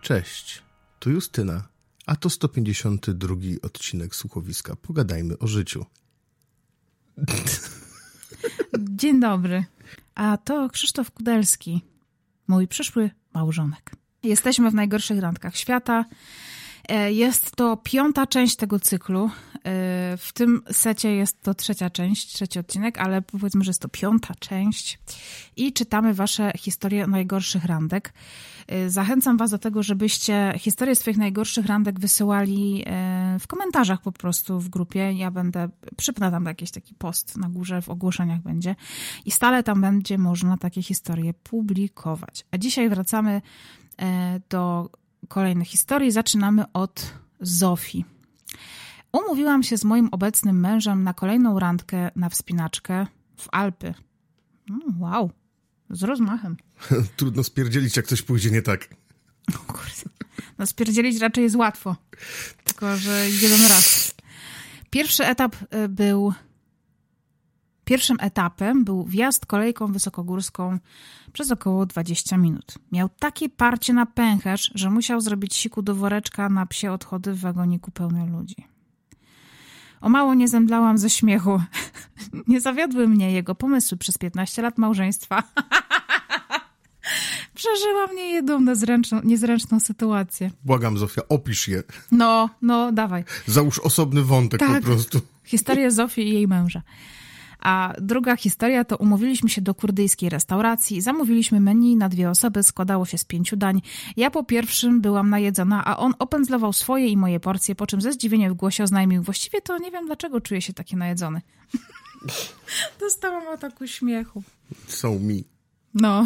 Cześć, tu Justyna, a to 152 odcinek Słuchowiska. Pogadajmy o życiu. Dzień dobry, a to Krzysztof Kudelski, mój przyszły małżonek. Jesteśmy w najgorszych randkach świata. Jest to 5. część tego cyklu. W tym secie jest to 3. część, 3. odcinek, ale powiedzmy, że jest to 5. część. I czytamy wasze historie najgorszych randek. Zachęcam was do tego, żebyście historie swoich najgorszych randek wysyłali w komentarzach po prostu w grupie. Ja przypnę tam jakiś taki post na górze, w ogłoszeniach będzie. I stale tam będzie można takie historie publikować. A dzisiaj wracamy do kolejnych historii. Zaczynamy od Zofii. Umówiłam się z moim obecnym mężem na kolejną randkę na wspinaczkę w Alpy. Wow, z rozmachem. Trudno spierdzielić, jak coś pójdzie nie tak. O kurde. No spierdzielić raczej jest łatwo. Tylko, że jeden raz. Pierwszym etapem był wjazd kolejką wysokogórską przez około 20 minut. Miał takie parcie na pęcherz, że musiał zrobić siku do woreczka na psie odchody w wagoniku pełnym ludzi. O mało nie zemdlałam ze śmiechu. Nie zawiodły mnie jego pomysły przez 15 lat małżeństwa. Przeżyłam niejedną niezręczną sytuację. Błagam, Zofia, opisz je. No, dawaj. Załóż osobny wątek po prostu. Historia Zofii i jej męża. A druga historia to umówiliśmy się do kurdyjskiej restauracji, zamówiliśmy menu na 2 osoby, składało się z 5 dań. Ja po pierwszym byłam najedzona, a on opędzlował swoje i moje porcje, po czym ze zdziwieniem w głosie oznajmił: właściwie to nie wiem, dlaczego czuję się taki najedzony. Dostałam ataku śmiechu. So me. No.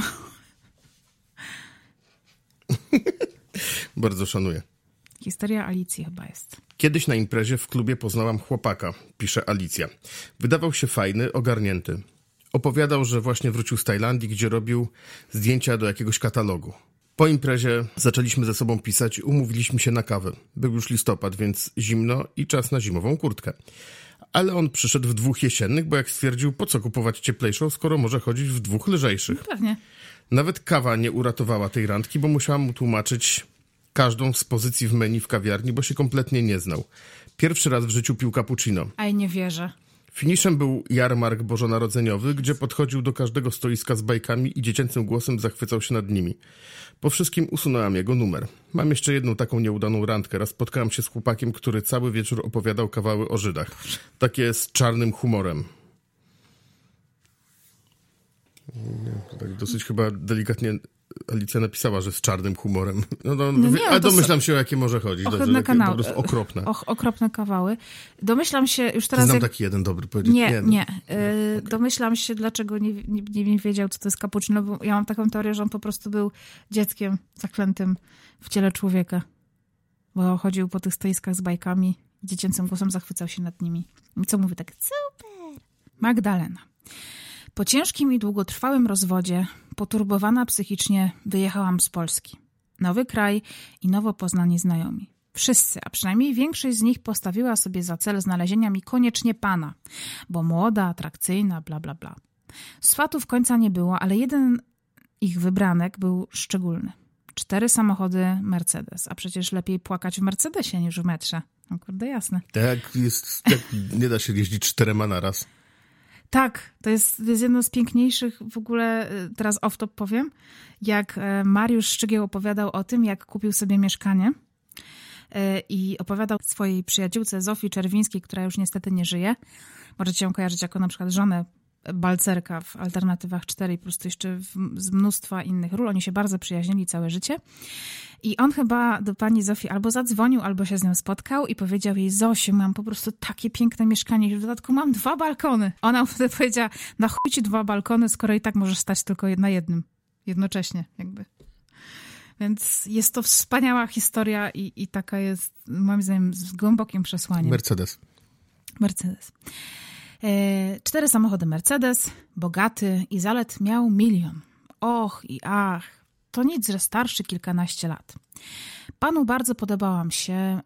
Bardzo szanuję. Historia Alicji chyba jest. Kiedyś na imprezie w klubie poznałam chłopaka, pisze Alicja. Wydawał się fajny, ogarnięty. Opowiadał, że właśnie wrócił z Tajlandii, gdzie robił zdjęcia do jakiegoś katalogu. Po imprezie zaczęliśmy ze sobą pisać i umówiliśmy się na kawę. Był już listopad, więc zimno i czas na zimową kurtkę. Ale on przyszedł w 2 jesiennych, bo jak stwierdził, po co kupować cieplejszą, skoro może chodzić w 2 lżejszych. No pewnie. Nawet kawa nie uratowała tej randki, bo musiałam mu tłumaczyć każdą z pozycji w menu w kawiarni, bo się kompletnie nie znał. Pierwszy raz w życiu pił cappuccino. Aj, nie wierzę. Finiszem był jarmark bożonarodzeniowy, gdzie podchodził do każdego stoiska z bajkami i dziecięcym głosem zachwycał się nad nimi. Po wszystkim usunęłam jego numer. Mam jeszcze jedną taką nieudaną randkę. Raz spotkałam się z chłopakiem, który cały wieczór opowiadał kawały o Żydach. Takie z czarnym humorem. Tak dosyć chyba delikatnie Alicja napisała, że z czarnym humorem. A domyślam się, o jakie może chodzić. Ohydne kanały. Po prostu okropne. Okropne kawały. Domyślam się już teraz... Znam taki jeden dobry powiedzieć. Nie. Okay. Domyślam się, dlaczego nie wiedział, co to jest cappuccino, bo ja mam taką teorię, że on po prostu był dzieckiem zaklętym w ciele człowieka. Bo chodził po tych stoiskach z bajkami i dziecięcym głosem zachwycał się nad nimi. I co mówi tak? Super! Magdalena. Po ciężkim i długotrwałym rozwodzie, poturbowana psychicznie, wyjechałam z Polski. Nowy kraj i nowo poznani znajomi. Wszyscy, a przynajmniej większość z nich postawiła sobie za cel znalezienia mi koniecznie pana, bo młoda, atrakcyjna, bla, bla, bla. Swatów końca nie było, ale jeden ich wybranek był szczególny. 4 samochody Mercedes, a przecież lepiej płakać w Mercedesie niż w metrze. No kurde, jasne. Tak, nie da się jeździć 4 naraz. Tak, to jest jedno z piękniejszych w ogóle, teraz off-top powiem, jak Mariusz Szczygieł opowiadał o tym, jak kupił sobie mieszkanie i opowiadał swojej przyjaciółce Zofii Czerwińskiej, która już niestety nie żyje. Możecie ją kojarzyć jako na przykład żonę Balcerka w Alternatywach 4 i po prostu jeszcze z mnóstwa innych ról. Oni się bardzo przyjaźnili całe życie. I on chyba do pani Zofii albo zadzwonił, albo się z nią spotkał i powiedział jej: Zosiu, mam po prostu takie piękne mieszkanie, w dodatku mam 2 balkony. Ona mu wtedy powiedziała: na chuj ci 2 balkony, skoro i tak możesz stać tylko na jednym. Jednocześnie jakby. Więc jest to wspaniała historia i taka jest, moim zdaniem, z głębokim przesłaniem. Mercedes. 4 samochody Mercedes, bogaty i zalet miał 1 000 000. Och i ach, to nic, że starszy kilkanaście lat. Panu bardzo podobałam się,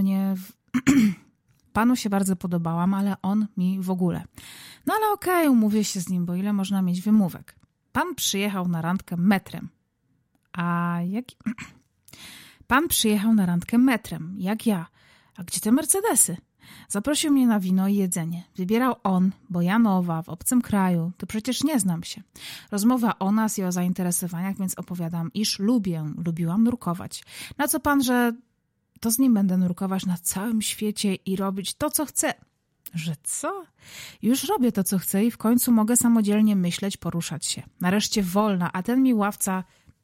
Panu się bardzo podobałam, ale on mi w ogóle. No ale okej, umówię się z nim, bo ile można mieć wymówek. Pan przyjechał na randkę metrem. A jaki... Pan przyjechał na randkę metrem, jak ja. A gdzie te Mercedesy? Zaprosił mnie na wino i jedzenie. Wybierał on, bo ja nowa, w obcym kraju, to przecież nie znam się. Rozmowa o nas i o zainteresowaniach, więc opowiadam, iż lubiłam nurkować. Na co pan, że to z nim będę nurkować na całym świecie i robić to, co chcę. Że co? Już robię to, co chcę i w końcu mogę samodzielnie myśleć, poruszać się. Nareszcie wolna, a ten mi ławca...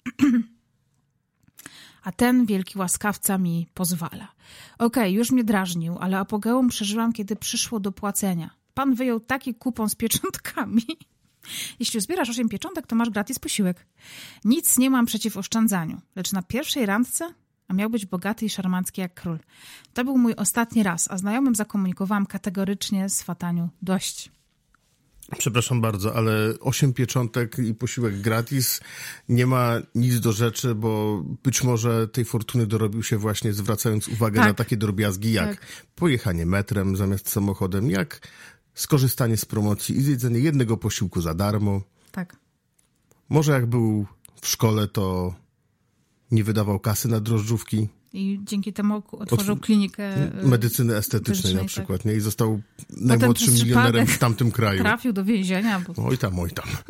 a ten wielki łaskawca mi pozwala. Okej, już mnie drażnił, ale apogeum przeżyłam, kiedy przyszło do płacenia. Pan wyjął taki kupon z pieczątkami. Jeśli zbierasz 8 pieczątek, to masz gratis posiłek. Nic nie mam przeciw oszczędzaniu, lecz na pierwszej randce, a miał być bogaty i szarmancki jak król. To był mój ostatni raz, a znajomym zakomunikowałam kategorycznie swataniu dość. Przepraszam bardzo, ale 8 pieczątek i posiłek gratis nie ma nic do rzeczy, bo być może tej fortuny dorobił się właśnie zwracając uwagę na takie drobiazgi jak pojechanie metrem zamiast samochodem, jak skorzystanie z promocji i zjedzenie jednego posiłku za darmo. Tak. Może jak był w szkole, to nie wydawał kasy na drożdżówki. I dzięki temu otworzył klinikę medycyny estetycznej na przykład, tak. Nie? I został najmłodszym milionerem w tamtym kraju. Trafił do więzienia. Bo... Oj tam.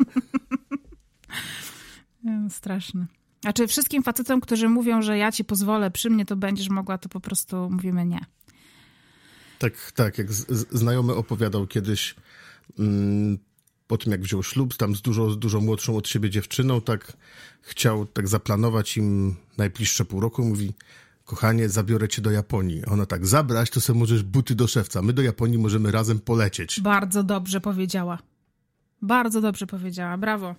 Straszne. A czy wszystkim facetom, którzy mówią, że ja ci pozwolę, przy mnie to będziesz mogła, to po prostu mówimy nie. Tak, jak znajomy opowiadał kiedyś po tym, jak wziął ślub tam z dużo młodszą od siebie dziewczyną, tak chciał tak zaplanować im najbliższe pół roku, mówi: kochanie, zabiorę cię do Japonii. A ona tak: zabrać, to sobie możesz buty do szewca. My do Japonii możemy razem polecieć. Bardzo dobrze powiedziała. Brawo.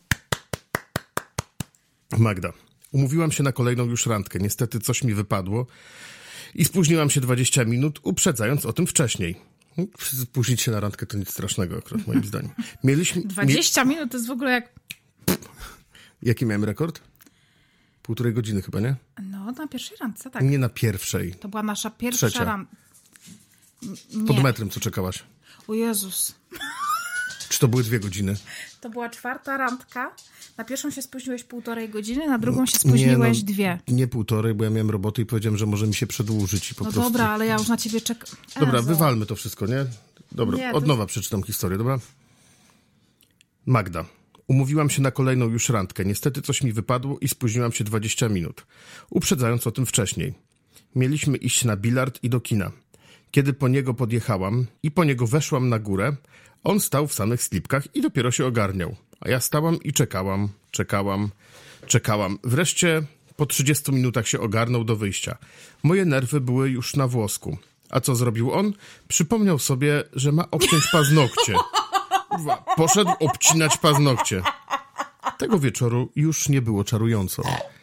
Magda, umówiłam się na kolejną już randkę. Niestety coś mi wypadło i spóźniłam się 20 minut, uprzedzając o tym wcześniej. Spóźnić się na randkę to nic strasznego akurat, moim zdaniem. 20 minut to jest w ogóle jak... Jaki miałem rekord? 1,5 godziny chyba, nie? No, na pierwszej randce, tak. Nie na pierwszej. To była nasza pierwsza randka. Pod metrem, co czekałaś? O Jezus. Czy to były 2 godziny? To była 4. randka. Na pierwszą się spóźniłeś 1,5 godziny, na drugą się spóźniłeś 2. Nie 1,5, bo ja miałem robotę i powiedziałem, że może mi się przedłużyć i po prostu... Dobra, ale ja już na ciebie czekam. Dobra, wywalmy to wszystko, nie? Dobra, od nowa przeczytam historię, dobra? Magda. Umówiłam się na kolejną już randkę. Niestety coś mi wypadło i spóźniłam się 20 minut. Uprzedzając o tym wcześniej. Mieliśmy iść na bilard i do kina. Kiedy po niego podjechałam i po niego weszłam na górę, on stał w samych slipkach i dopiero się ogarniał. A ja stałam i czekałam. Wreszcie po 30 minutach się ogarnął do wyjścia. Moje nerwy były już na włosku. A co zrobił on? Przypomniał sobie, że ma obciąć paznokcie. Poszedł obcinać paznokcie. Tego wieczoru już nie było czarująco.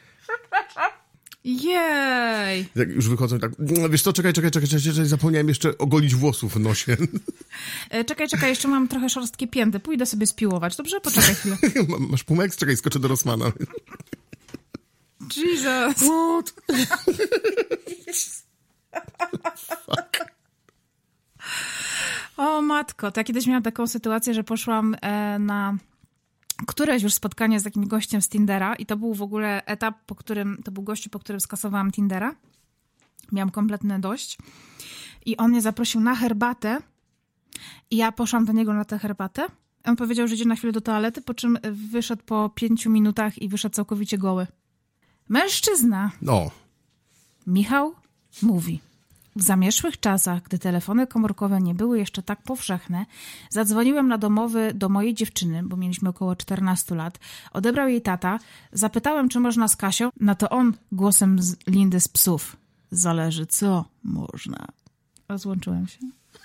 Jej! Jak już wychodzą tak, wiesz co, czekaj, zapomniałem jeszcze ogolić włosów w nosie. Czekaj, jeszcze mam trochę szorstkie pięty, pójdę sobie spiłować, dobrze? Poczekaj chwilę. Masz Pumex? Czekaj, skoczę do Rossmana. Jesus! What? Fuck. O matko, to ja kiedyś miałam taką sytuację, że poszłam na któreś już spotkanie z takim gościem z Tindera i to był w ogóle etap, to był gościu, po którym skasowałam Tindera. Miałam kompletne dość. I on mnie zaprosił na herbatę i ja poszłam do niego na tę herbatę. On powiedział, że idzie na chwilę do toalety, po czym wyszedł po 5 minutach i wyszedł całkowicie goły. Mężczyzna. No. Michał mówi: w zamierzchłych czasach, gdy telefony komórkowe nie były jeszcze tak powszechne, zadzwoniłem na domowy do mojej dziewczyny, bo mieliśmy około 14 lat. Odebrał jej tata. Zapytałem, czy można z Kasią. Na to on głosem z Lindy z Psów: zależy co można. Rozłączyłem się.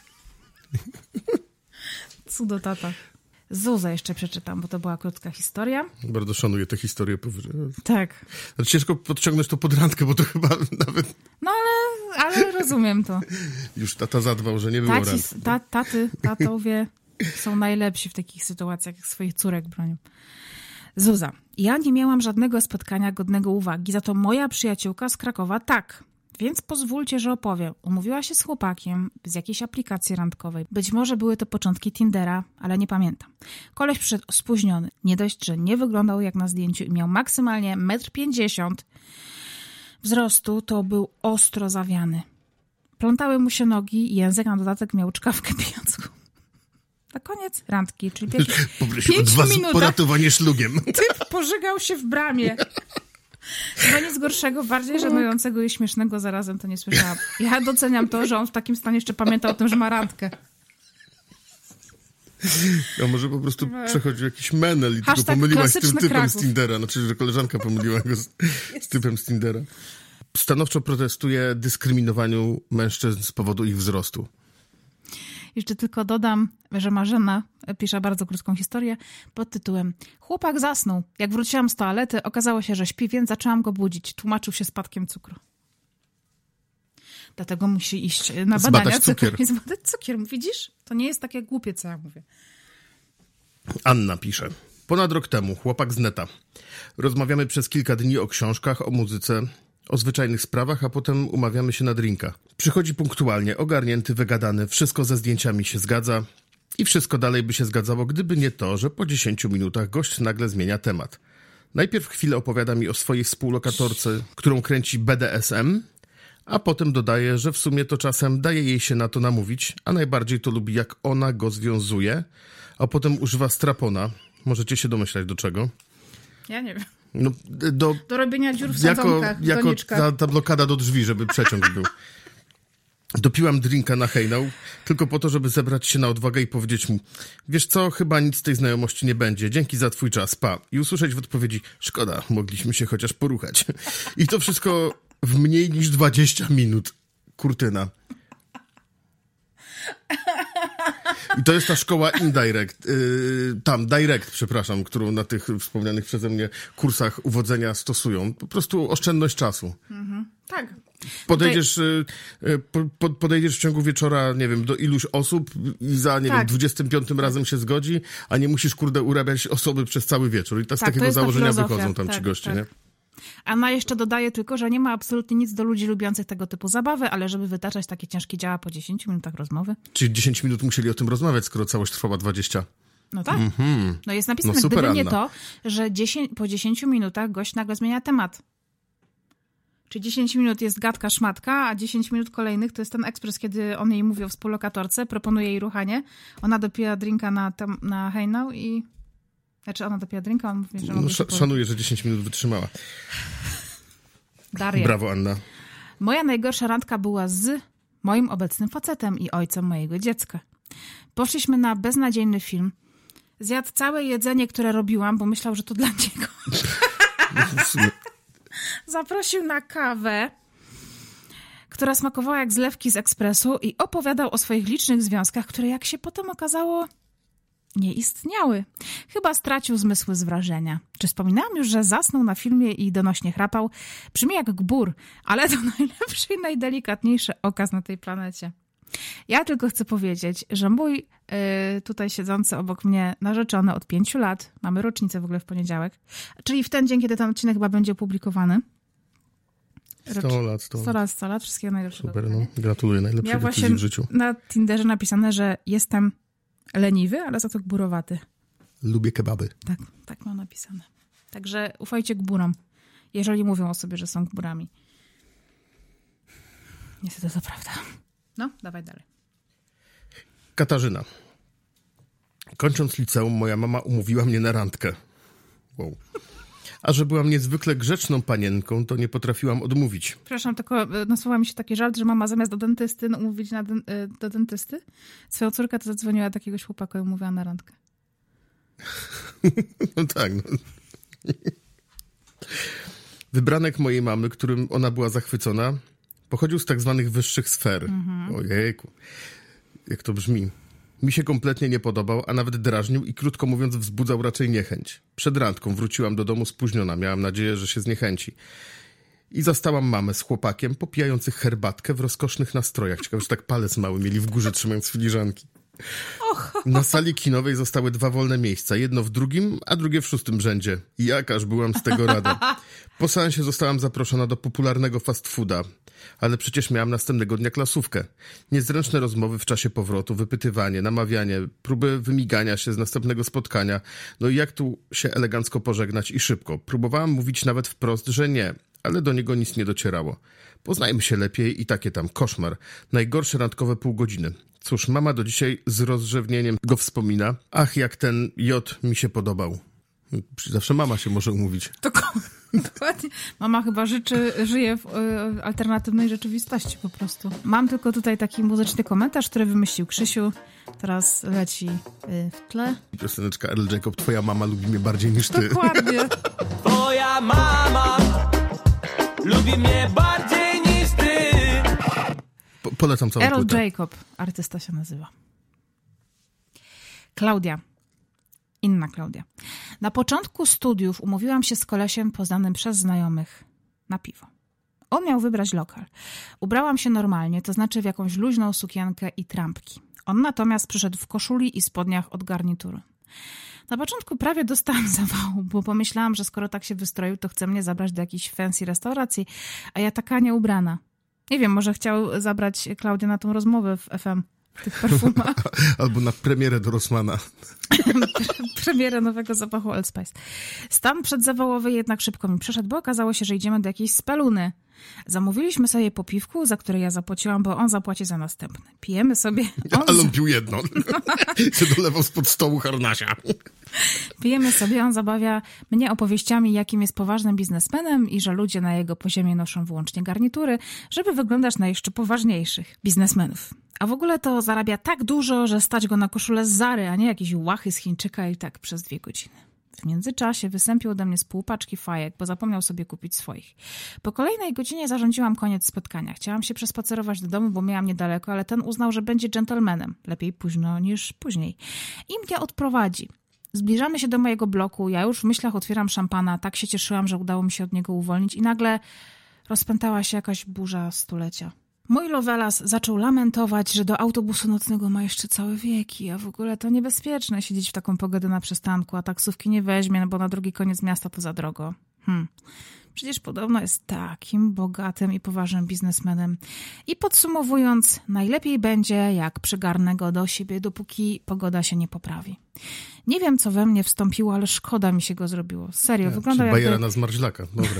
Cudo tata. Zuzę jeszcze przeczytam, bo to była krótka historia. Bardzo szanuję tę historię. Tak. Ciężko podciągnąć to pod randkę, bo to chyba nawet... No ale rozumiem to. Już tata zadbał, że nie było randki. Tatowie są najlepsi w takich sytuacjach, jak swoich córek bronią. Zuza. Ja nie miałam żadnego spotkania godnego uwagi, za to moja przyjaciółka z Krakowa tak. Więc pozwólcie, że opowiem. Umówiła się z chłopakiem z jakiejś aplikacji randkowej. Być może były to początki Tindera, ale nie pamiętam. Koleś przyszedł spóźniony. Nie dość, że nie wyglądał jak na zdjęciu i miał maksymalnie 1,50 m. wzrostu to był ostro zawiany. Plątały mu się nogi i język na dodatek miał czkawkę pijącą. Na koniec randki, czyli Poprosił 5 od was minutach poratowanie szlugiem. typ pożygał się w bramie. Chyba nic gorszego, bardziej żenującego i śmiesznego zarazem to nie słyszałam. Ja doceniam to, że on w takim stanie jeszcze pamięta o tym, że ma randkę. A może po prostu przechodził jakiś menel i tylko Hashtag pomyliłaś z tym klasyczny typem Kraków. z Tindera. Znaczy, że koleżanka pomyliła go z typem z Tindera. Stanowczo protestuje dyskryminowaniu mężczyzn z powodu ich wzrostu. Jeszcze tylko dodam, że Marzena pisze bardzo krótką historię pod tytułem Chłopak zasnął. Jak wróciłam z toalety, okazało się, że śpi, więc zaczęłam go budzić. Tłumaczył się spadkiem cukru. Dlatego musi iść na badania cukier. i zbadać cukier. Widzisz? To nie jest takie głupie, co ja mówię. Anna pisze. Ponad rok temu, chłopak z neta. Rozmawiamy przez kilka dni o książkach, o muzyce, o zwyczajnych sprawach, a potem umawiamy się na drinka. Przychodzi punktualnie, ogarnięty, wygadany, wszystko ze zdjęciami się zgadza i wszystko dalej by się zgadzało, gdyby nie to, że po 10 minutach gość nagle zmienia temat. Najpierw chwilę opowiada mi o swojej współlokatorce, którą kręci BDSM, a potem dodaje, że w sumie to czasem daje jej się na to namówić, a najbardziej to lubi, jak ona go związuje, a potem używa strapona. Możecie się domyślać do czego? Ja nie wiem. No, do robienia dziur w sadzonkach, jako ta blokada do drzwi, żeby przeciąg był. Dopiłam drinka na hejnał, tylko po to, żeby zebrać się na odwagę i powiedzieć mu, wiesz co, chyba nic z tej znajomości nie będzie, dzięki za twój czas, pa. I usłyszeć w odpowiedzi, szkoda, mogliśmy się chociaż poruchać. I to wszystko w mniej niż 20 minut. Kurtyna. I to jest ta szkoła indirect, przepraszam, którą na tych wspomnianych przeze mnie kursach uwodzenia stosują. Po prostu oszczędność czasu. Tak. Podejdziesz w ciągu wieczora, nie wiem, do iluś osób i za, nie wiem, 25 razem się zgodzi, a nie musisz, urabiać osoby przez cały wieczór. I z takiego założenia wychodzą tam ci goście, nie? Anna jeszcze dodaje tylko, że nie ma absolutnie nic do ludzi lubiących tego typu zabawy, ale żeby wytaczać takie ciężkie dzieła po 10 minutach rozmowy. Czyli 10 minut musieli o tym rozmawiać, skoro całość trwała 20. No tak. No jest napisane, super, gdyby nie Anna. to, że po 10 minutach gość nagle zmienia temat. Czyli 10 minut jest gadka, szmatka, a 10 minut kolejnych to jest ten ekspres, kiedy on jej mówi o współlokatorce, proponuje jej ruchanie, ona dopija drinka na hejnał i... Znaczy ona dopija drinka, on mówi, że... Szanuję, że 10 minut wytrzymała. Daria. Brawo, Anna. Moja najgorsza randka była z moim obecnym facetem i ojcem mojego dziecka. Poszliśmy na beznadziejny film. Zjadł całe jedzenie, które robiłam, bo myślał, że to dla niego. Zaprosił na kawę, która smakowała jak zlewki z ekspresu i opowiadał o swoich licznych związkach, które jak się potem okazało nie istniały. Chyba stracił zmysły z wrażenia. Czy wspominałam już, że zasnął na filmie i donośnie chrapał? Brzmi jak gbur, ale to najlepszy i najdelikatniejszy okaz na tej planecie. Ja tylko chcę powiedzieć, że mój tutaj siedzący obok mnie narzeczony od 5 lat, mamy rocznicę w ogóle w poniedziałek, czyli w ten dzień, kiedy ten odcinek chyba będzie opublikowany. 100 lat, wszystkiego najlepszego. Super, no. Gratuluję, najlepszej decyzji w życiu. Na Tinderze napisane, że jestem leniwy, ale za to gburowaty. Lubię kebaby. Tak mam napisane. Także ufajcie gburom, jeżeli mówią o sobie, że są gburami. Niestety to prawda. No, dawaj dalej. Katarzyna. Kończąc liceum, moja mama umówiła mnie na randkę. Wow. A że byłam niezwykle grzeczną panienką, to nie potrafiłam odmówić. Przepraszam, tylko nasuwa mi się taki żart, że mama zamiast do dentysty umówić do dentysty, swoją córkę to zadzwoniła do jakiegoś chłopaka i umówiła na randkę. No tak. No. Wybranek mojej mamy, którym ona była zachwycona, pochodził z tak zwanych wyższych sfer. Ojejku, jak to brzmi. Mi się kompletnie nie podobał, a nawet drażnił i krótko mówiąc wzbudzał raczej niechęć. Przed randką wróciłam do domu spóźniona, miałam nadzieję, że się zniechęci. I zastałam mamę z chłopakiem popijających herbatkę w rozkosznych nastrojach. Ciekawe, że tak palec mały mieli w górze, trzymając filiżanki. Na sali kinowej zostały 2 wolne miejsca. Jedno w drugim, a drugie w 6. rzędzie. I jakaż byłam z tego rada. Po seansie zostałam zaproszona do popularnego fast fooda. Ale przecież miałam następnego dnia klasówkę. Niezręczne rozmowy w czasie powrotu, wypytywanie, namawianie, próby wymigania się z następnego spotkania. No i jak tu się elegancko pożegnać i szybko. Próbowałam mówić nawet wprost, że nie. ale do niego nic nie docierało. Poznajmy się lepiej i takie tam koszmar. Najgorsze randkowe pół godziny. Cóż, mama do dzisiaj z rozrzewnieniem go wspomina. Ach, jak ten J mi się podobał. Zawsze mama się może umówić. Dokładnie. Mama chyba żyje w alternatywnej rzeczywistości po prostu. Mam tylko tutaj taki muzyczny komentarz, który wymyślił Krzysiu. Teraz leci w tle. Pioseneczka Earl Jacob, twoja mama lubi mnie bardziej niż ty. Dokładnie. Twoja mama lubi mnie bardziej niż ty. Polecam całą Earl płytę. Jacob, artysta się nazywa. Klaudia. Inna Klaudia. Na początku studiów umówiłam się z kolesiem poznanym przez znajomych na piwo. On miał wybrać lokal. Ubrałam się normalnie, to znaczy w jakąś luźną sukienkę i trampki. On natomiast przyszedł w koszuli i spodniach od garnituru. Na początku prawie dostałam zawału, bo pomyślałam, że skoro tak się wystroił, to chce mnie zabrać do jakiejś fancy restauracji, a ja taka nieubrana. Nie wiem, może chciał zabrać Klaudię na tą rozmowę w FM, w tych perfumach. Albo na premierę do Rossmana. Premierę nowego zapachu Old Spice. Stan przedzawałowy jednak szybko mi przeszedł, bo okazało się, że idziemy do jakiejś speluny. Zamówiliśmy sobie po piwku, za które ja zapłaciłam, bo on zapłaci za następne. Pijemy sobie... Ale on pił jedno. Się dolewał spod stołu harnasia. Pijemy sobie, on zabawia mnie opowieściami, jakim jest poważnym biznesmenem i że ludzie na jego poziomie noszą wyłącznie garnitury, żeby wyglądać na jeszcze poważniejszych biznesmenów. A w ogóle to zarabia tak dużo, że stać go na koszulę z Zary, a nie jakieś łachy z Chińczyka i tak przez 2 godziny. W międzyczasie wysępił ode mnie z pół paczki fajek, bo zapomniał sobie kupić swoich. Po kolejnej godzinie zarządziłam koniec spotkania. Chciałam się przespacerować do domu, bo miałam niedaleko, ale ten uznał, że będzie dżentelmenem. Lepiej późno niż później. I mnie odprowadzi. Zbliżamy się do mojego bloku, ja już w myślach otwieram szampana, tak się cieszyłam, że udało mi się od niego uwolnić i nagle rozpętała się jakaś burza stulecia. Mój Lovelas zaczął lamentować, że do autobusu nocnego ma jeszcze całe wieki, a w ogóle to niebezpieczne siedzieć w taką pogodę na przystanku, a taksówki nie weźmie, no bo na drugi koniec miasta to za drogo. Przecież podobno jest takim bogatym i poważnym biznesmenem. I podsumowując, najlepiej będzie, jak przygarnę go do siebie, dopóki pogoda się nie poprawi. Nie wiem, co we mnie wstąpiło, ale szkoda mi się go zrobiło. Serio, wyglądał jakby... Bajera na zmarzlaka, dobre.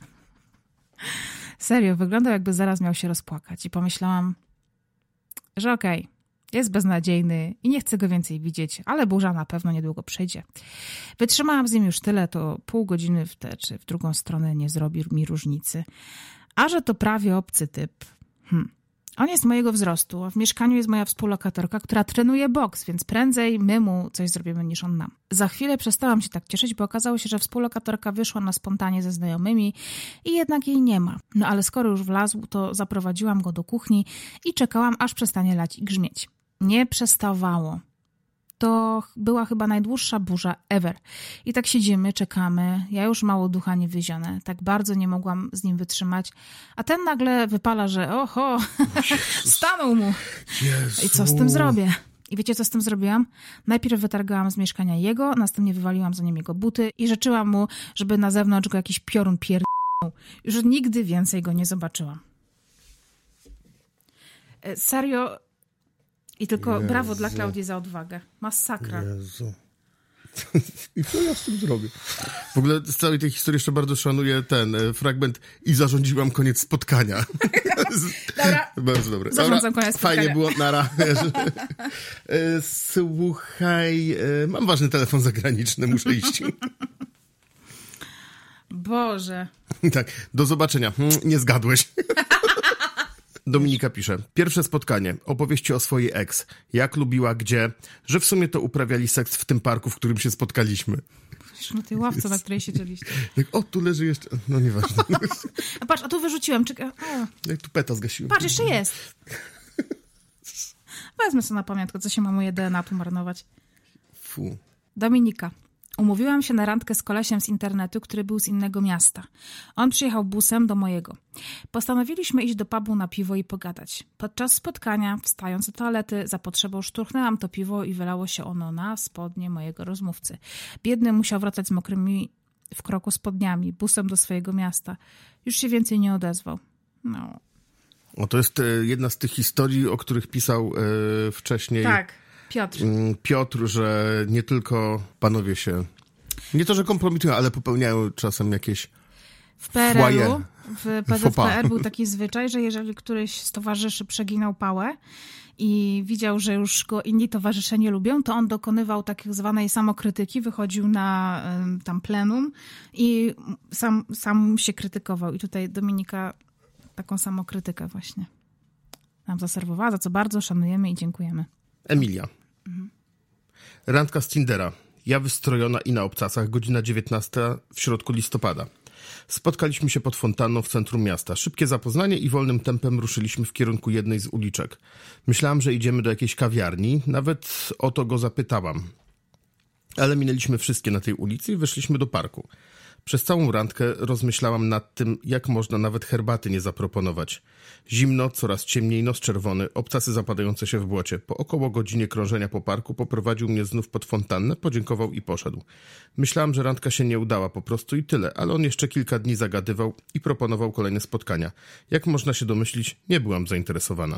Serio, wyglądał jakby zaraz miał się rozpłakać i pomyślałam, że okej, jest beznadziejny i nie chcę go więcej widzieć, ale burza na pewno niedługo przyjdzie. Wytrzymałam z nim już tyle, to pół godziny w tę czy w drugą stronę nie zrobi mi różnicy. A że to prawie obcy typ. On jest mojego wzrostu, a w mieszkaniu jest moja współlokatorka, która trenuje boks, więc prędzej my mu coś zrobimy niż on nam. Za chwilę przestałam się tak cieszyć, bo okazało się, że współlokatorka wyszła na spontanie ze znajomymi i jednak jej nie ma. No ale skoro już wlazł, to zaprowadziłam go do kuchni i czekałam, aż przestanie lać i grzmieć. Nie przestawało. To była chyba najdłuższa burza ever. I tak siedzimy, czekamy. Ja już mało ducha nie wyzionę. Tak bardzo nie mogłam z nim wytrzymać. A ten nagle wypala, że oho, stanął mu. Jezu. I co z tym zrobię? I wiecie, co z tym zrobiłam? Najpierw wytargałam z mieszkania jego, następnie wywaliłam za nim jego buty i życzyłam mu, żeby na zewnątrz go jakiś piorun pierdolnął. Już nigdy więcej go nie zobaczyłam. Serio... I tylko Jezu. brawo dla Klaudii za odwagę. Masakra. Jezu. I co ja z tym zrobię? W ogóle z całej tej historii jeszcze bardzo szanuję ten fragment i zarządziłam koniec spotkania. Dobra. Bardzo dobre. Zarządzam koniec spotkania. Fajnie było, nara. Słuchaj, mam ważny telefon zagraniczny, muszę iść. Boże. Tak, do zobaczenia. Nie zgadłeś. Dominika pisze. Pierwsze spotkanie. Opowieści o swojej ex. Jak lubiła, gdzie. Że w sumie to uprawiali seks w tym parku, w którym się spotkaliśmy. Na tej ławce, na której siedzieliście. Jak, o, tu leży jeszcze... No nieważne. A patrz, a tu wyrzuciłem. Czekaj. Jak tu peta zgasiłem. Patrz, jeszcze jest. Wezmę sobie na pamiątkę, co się ma moje DNA tu marnować. Fu. Dominika. Umówiłam się na randkę z kolesiem z internetu, który był z innego miasta. On przyjechał busem do mojego. Postanowiliśmy iść do pubu na piwo i pogadać. Podczas spotkania, wstając do toalety, za potrzebą szturchnęłam to piwo i wylało się ono na spodnie mojego rozmówcy. Biedny musiał wracać z mokrymi w kroku spodniami, busem do swojego miasta. Już się więcej nie odezwał. No. O, to jest jedna z tych historii, o których pisał wcześniej... Tak. Piotr, że nie tylko panowie się, nie to, że kompromitują, ale popełniają czasem jakieś W PRL-u, Foyer. w PZPR był taki zwyczaj, że jeżeli któryś z towarzyszy przeginał pałę i widział, że już go inni towarzysze nie lubią, to on dokonywał tak zwanej samokrytyki, wychodził na tam plenum i sam się krytykował. I tutaj Dominika taką samokrytykę właśnie nam zaserwowała, za co bardzo szanujemy i dziękujemy. Emilia. Randka z Tindera. Ja wystrojona i na obcasach, godzina 19 w środku listopada. Spotkaliśmy się pod fontanną w centrum miasta. Szybkie zapoznanie i wolnym tempem ruszyliśmy w kierunku jednej z uliczek. Myślałam, że idziemy do jakiejś kawiarni. Nawet o to go zapytałam. Ale minęliśmy wszystkie na tej ulicy i wyszliśmy do parku. Przez całą randkę rozmyślałam nad tym, jak można nawet herbaty nie zaproponować. Zimno, coraz ciemniej, nos czerwony, obcasy zapadające się w błocie. Po około godzinie krążenia po parku poprowadził mnie znów pod fontannę, podziękował i poszedł. Myślałam, że randka się nie udała po prostu i tyle, ale on jeszcze kilka dni zagadywał i proponował kolejne spotkania. Jak można się domyślić, nie byłam zainteresowana.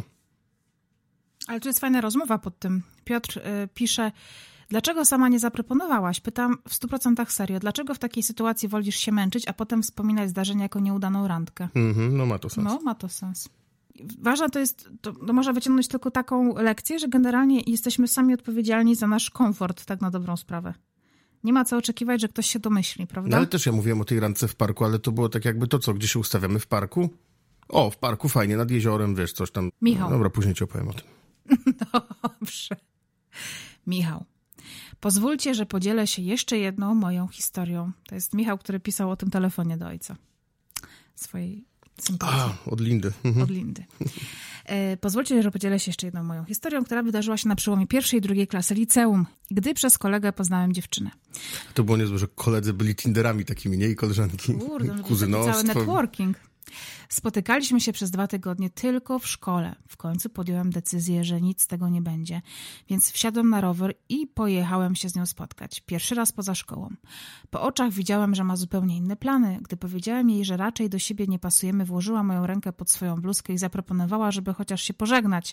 Ale tu jest fajna rozmowa pod tym. Piotr pisze... Dlaczego sama nie zaproponowałaś? Pytam w 100% serio. Dlaczego w takiej sytuacji wolisz się męczyć, a potem wspominać zdarzenie jako nieudaną randkę? No ma to sens. No, ma to sens. Ważne to jest, to można wyciągnąć tylko taką lekcję, że generalnie jesteśmy sami odpowiedzialni za nasz komfort, tak na dobrą sprawę. Nie ma co oczekiwać, że ktoś się domyśli, prawda? No ale też ja mówiłem o tej randce w parku, ale to było tak jakby to co, gdzie się ustawiamy w parku? O, w parku fajnie, nad jeziorem, wiesz, coś tam. Michał. Dobra, później ci opowiem o tym. Dobrze. Michał. Pozwólcie, że podzielę się jeszcze jedną moją historią. To jest Michał, który pisał o tym telefonie do ojca. Swojej sympatii. Od Lindy. Od Lindy. Pozwólcie, że podzielę się jeszcze jedną moją historią, która wydarzyła się na przełomie 1. i 2. klasy liceum, gdy przez kolegę poznałem dziewczynę. To było niezłe, że koledzy byli Tinderami takimi, nie? I koleżanki. Kurde, Kuzynostwo. cały networking. Spotykaliśmy się przez 2 tygodnie tylko w szkole. W końcu podjąłem decyzję, że nic z tego nie będzie. Więc wsiadłem na rower i pojechałem się z nią spotkać. Pierwszy raz poza szkołą. Po oczach widziałem, że ma zupełnie inne plany. Gdy powiedziałem jej, że raczej do siebie nie pasujemy, włożyła moją rękę pod swoją bluzkę i zaproponowała, żeby chociaż się pożegnać.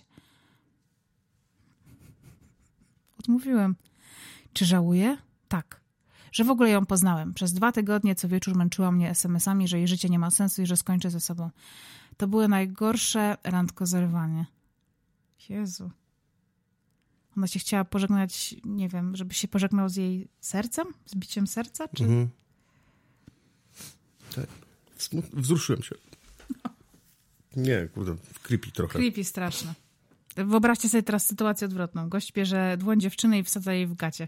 Odmówiłem. Czy żałuję? Tak. Że w ogóle ją poznałem. Przez 2 tygodnie co wieczór męczyła mnie SMS-ami, że jej życie nie ma sensu i że skończę ze sobą. To było najgorsze randkozerwanie. Jezu. Ona się chciała pożegnać, nie wiem, żeby się pożegnał z jej sercem? Z biciem serca? Czy... Tak. Wzruszyłem się. Nie, kurde, creepy trochę. Creepy straszne. Wyobraźcie sobie teraz sytuację odwrotną. Gość bierze dłoń dziewczyny i wsadza jej w gacie.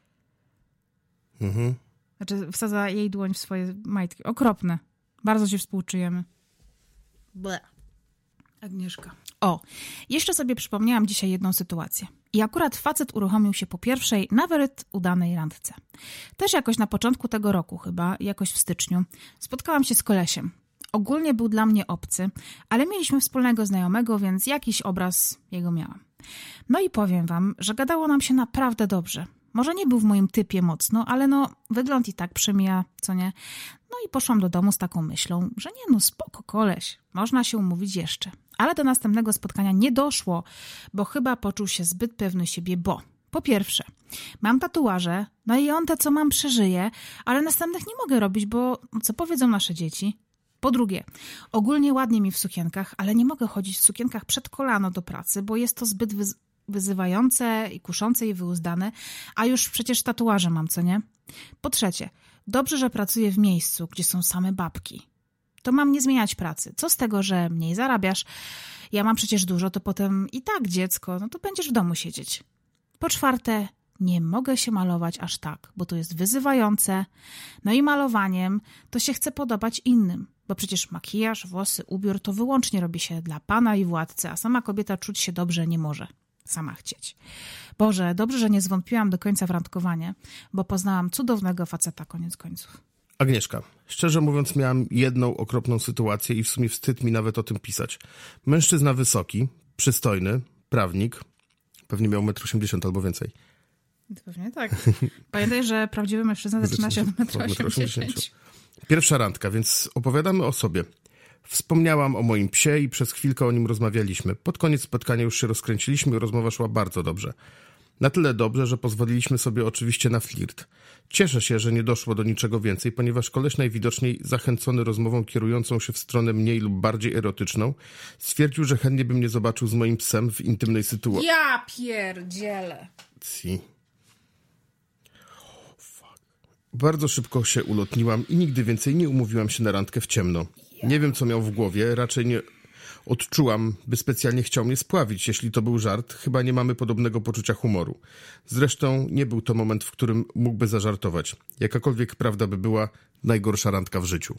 Znaczy wsadza jej dłoń w swoje majtki. Okropne. Bardzo ci współczujemy. Ble. Agnieszka. O, jeszcze sobie przypomniałam dzisiaj jedną sytuację. I akurat facet uruchomił się po pierwszej, nawet udanej randce. Też jakoś na początku tego roku chyba, jakoś w styczniu, spotkałam się z kolesiem. Ogólnie był dla mnie obcy, ale mieliśmy wspólnego znajomego, więc jakiś obraz jego miałam. No i powiem wam, że gadało nam się naprawdę dobrze. Może nie był w moim typie mocno, ale no wygląd i tak przemija, co nie? No i poszłam do domu z taką myślą, że nie no, spoko koleś, można się umówić jeszcze. Ale do następnego spotkania nie doszło, bo chyba poczuł się zbyt pewny siebie, bo po pierwsze, mam tatuaże, no i on te co mam przeżyje, ale następnych nie mogę robić, bo co powiedzą nasze dzieci? Po drugie, ogólnie ładnie mi w sukienkach, ale nie mogę chodzić w sukienkach przed kolano do pracy, bo jest to zbyt wyzywające i kuszące i wyuzdane, a już przecież tatuaże mam, co nie? Po trzecie, dobrze, że pracuję w miejscu, gdzie są same babki. To mam nie zmieniać pracy. Co z tego, że mniej zarabiasz? Ja mam przecież dużo, to potem i tak dziecko, no to będziesz w domu siedzieć. Po czwarte, nie mogę się malować aż tak, bo to jest wyzywające. No i malowaniem to się chce podobać innym, bo przecież makijaż, włosy, ubiór to wyłącznie robi się dla pana i władcy, a sama kobieta czuć się dobrze nie może. Sama chcieć. Boże, dobrze, że nie zwątpiłam do końca w randkowanie, bo poznałam cudownego faceta koniec końców. Agnieszka, szczerze mówiąc miałam jedną okropną sytuację i w sumie wstyd mi nawet o tym pisać. Mężczyzna wysoki, przystojny, prawnik, pewnie miał 1,80 m albo więcej. Pewnie tak. Pamiętaj, że prawdziwy mężczyzna zaczyna się od 1,80 m. Pierwsza randka, więc opowiadamy o sobie. Wspomniałam o moim psie i przez chwilkę o nim rozmawialiśmy. Pod koniec spotkania już się rozkręciliśmy i rozmowa szła bardzo dobrze. Na tyle dobrze, że pozwoliliśmy sobie oczywiście na flirt. Cieszę się, że nie doszło do niczego więcej, ponieważ koleś najwidoczniej zachęcony rozmową kierującą się w stronę mniej lub bardziej erotyczną, stwierdził, że chętnie by mnie zobaczył z moim psem w intymnej sytuacji. Ja pierdzielę. Bardzo szybko się ulotniłam i nigdy więcej nie umówiłam się na randkę w ciemno. Nie wiem, co miał w głowie, raczej nie odczułam, by specjalnie chciał mnie spławić. Jeśli to był żart, chyba nie mamy podobnego poczucia humoru. Zresztą nie był to moment, w którym mógłby zażartować. Jakakolwiek prawda by była, najgorsza randka w życiu.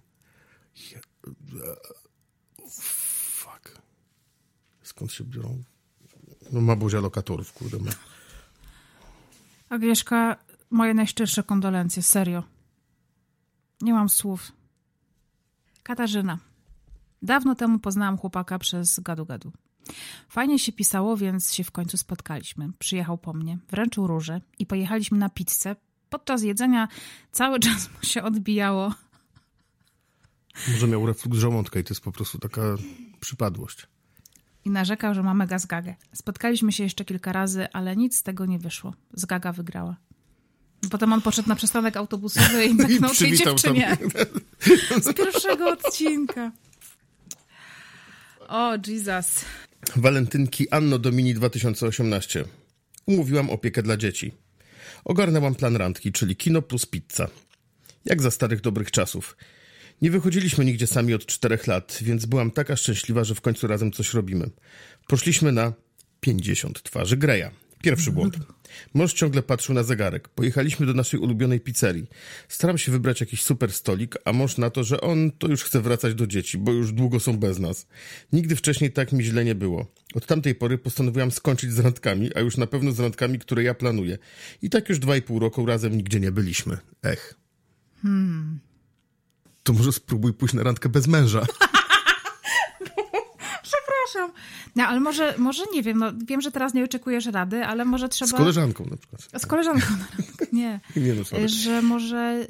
Fuck. Skąd się biorą? No ma buzia lokatorów, kurde. Ma. Agnieszka, moje najszczersze kondolencje, serio. Nie mam słów. Katarzyna. Dawno temu poznałam chłopaka przez gadu-gadu. Fajnie się pisało, więc się w końcu spotkaliśmy. Przyjechał po mnie, wręczył róże i pojechaliśmy na pizzę. Podczas jedzenia cały czas mu się odbijało. Może miał refluks żołądka i to jest po prostu taka przypadłość. I narzekał, że ma mega zgagę. Spotkaliśmy się jeszcze kilka razy, ale nic z tego nie wyszło. Zgaga wygrała. Potem on poszedł na przystanek autobusowy i machnął tej dziewczynie. Z pierwszego odcinka. O, Jesus. Walentynki Anno Domini 2018. Umówiłam opiekę dla dzieci. Ogarnęłam plan randki, czyli kino plus pizza. Jak za starych dobrych czasów. Nie wychodziliśmy nigdzie sami od 4 lat, więc byłam taka szczęśliwa, że w końcu razem coś robimy. Poszliśmy na 50 twarzy Greya. Pierwszy błąd. Mąż ciągle patrzył na zegarek. Pojechaliśmy do naszej ulubionej pizzerii. Staram się wybrać jakiś super stolik, a mąż na to, że on to już chce wracać do dzieci, bo już długo są bez nas. Nigdy wcześniej tak mi źle nie było. Od tamtej pory postanowiłam skończyć z randkami, a już na pewno z randkami, które ja planuję. I tak już 2,5 roku razem nigdzie nie byliśmy. Ech. To może spróbuj pójść na randkę bez męża. Przepraszam. No, ale może nie wiem, no wiem, że teraz nie oczekujesz rady, ale może trzeba... Z koleżanką na przykład. Z koleżanką na randkę, nie. Nie no, sorry. Że może...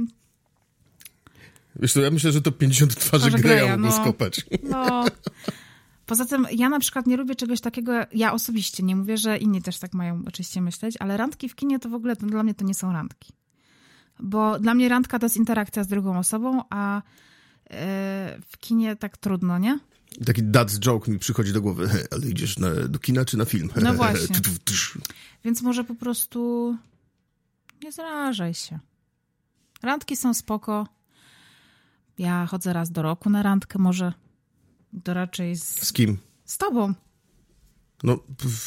Wiesz co, ja myślę, że to 50 twarzy Greya mogą skopać. No. Poza tym ja na przykład nie lubię czegoś takiego, ja osobiście, nie mówię, że inni też tak mają oczywiście myśleć, ale randki w kinie to w ogóle, dla mnie to nie są randki. Bo dla mnie randka to jest interakcja z drugą osobą, a w kinie tak trudno, nie? Taki dad's joke mi przychodzi do głowy, ale idziesz do kina czy na film? No właśnie. Więc może po prostu nie zrażaj się. Randki są spoko. Ja chodzę raz do roku na randkę, może to raczej z kim? Z tobą. No,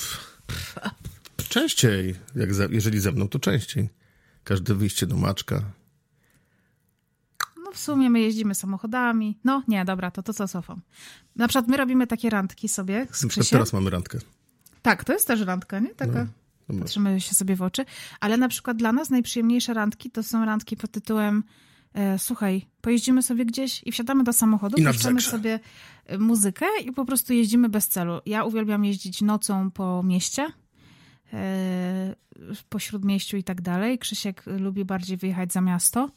częściej. Jeżeli ze mną, to częściej. Każde wyjście do Maczka. No w sumie my jeździmy samochodami. No nie, dobra, to co cofam. Na przykład my robimy takie randki sobie z Krzysiem. Teraz mamy randkę. Tak, to jest też randka, nie? Taka. No, patrzymy się sobie w oczy. Ale na przykład dla nas najprzyjemniejsze randki to są randki pod tytułem słuchaj, pojeździmy sobie gdzieś i wsiadamy do samochodu, puszczamy sobie muzykę i po prostu jeździmy bez celu. Ja uwielbiam jeździć nocą po mieście, po śródmieściu i tak dalej. Krzysiek lubi bardziej wyjechać za miasto.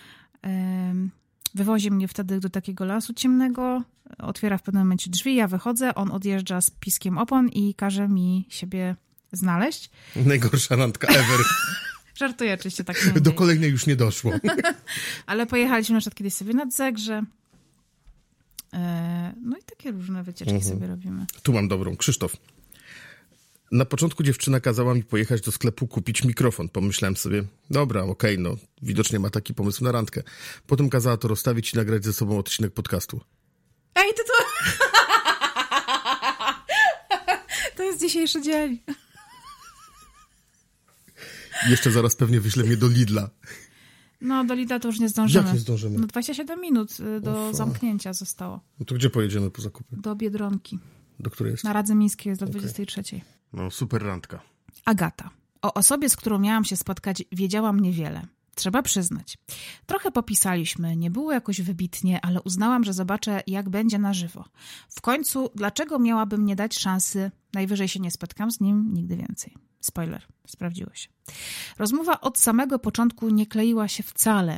Wywozi mnie wtedy do takiego lasu ciemnego, otwiera w pewnym momencie drzwi, ja wychodzę, on odjeżdża z piskiem opon i każe mi siebie znaleźć. Najgorsza randka ever. Żartuję oczywiście, tak nie do kolejnej już nie doszło. Ale pojechaliśmy na przykład kiedyś sobie nad Zegrze. No i takie różne wycieczki sobie robimy. Tu mam dobrą. Krzysztof. Na początku dziewczyna kazała mi pojechać do sklepu kupić mikrofon. Pomyślałem sobie, dobra, okej, no widocznie ma taki pomysł na randkę. Potem kazała to rozstawić i nagrać ze sobą odcinek podcastu. Ej, to... To jest dzisiejszy dzień. Jeszcze zaraz pewnie wyśle mnie do Lidla. No, do Lidla to już nie zdążymy. Jak nie zdążymy? No 27 minut do zamknięcia zostało. No to gdzie pojedziemy po zakupy? Do Biedronki. Do której jest? Na Radzymińskiej jest do 23. No, super randka. Agata. O osobie, z którą miałam się spotkać, wiedziałam niewiele. Trzeba przyznać. Trochę popisaliśmy, nie było jakoś wybitnie, ale uznałam, że zobaczę, jak będzie na żywo. W końcu, dlaczego miałabym nie dać szansy? Najwyżej się nie spotkam z nim nigdy więcej. Spoiler, sprawdziło się. Rozmowa od samego początku nie kleiła się wcale.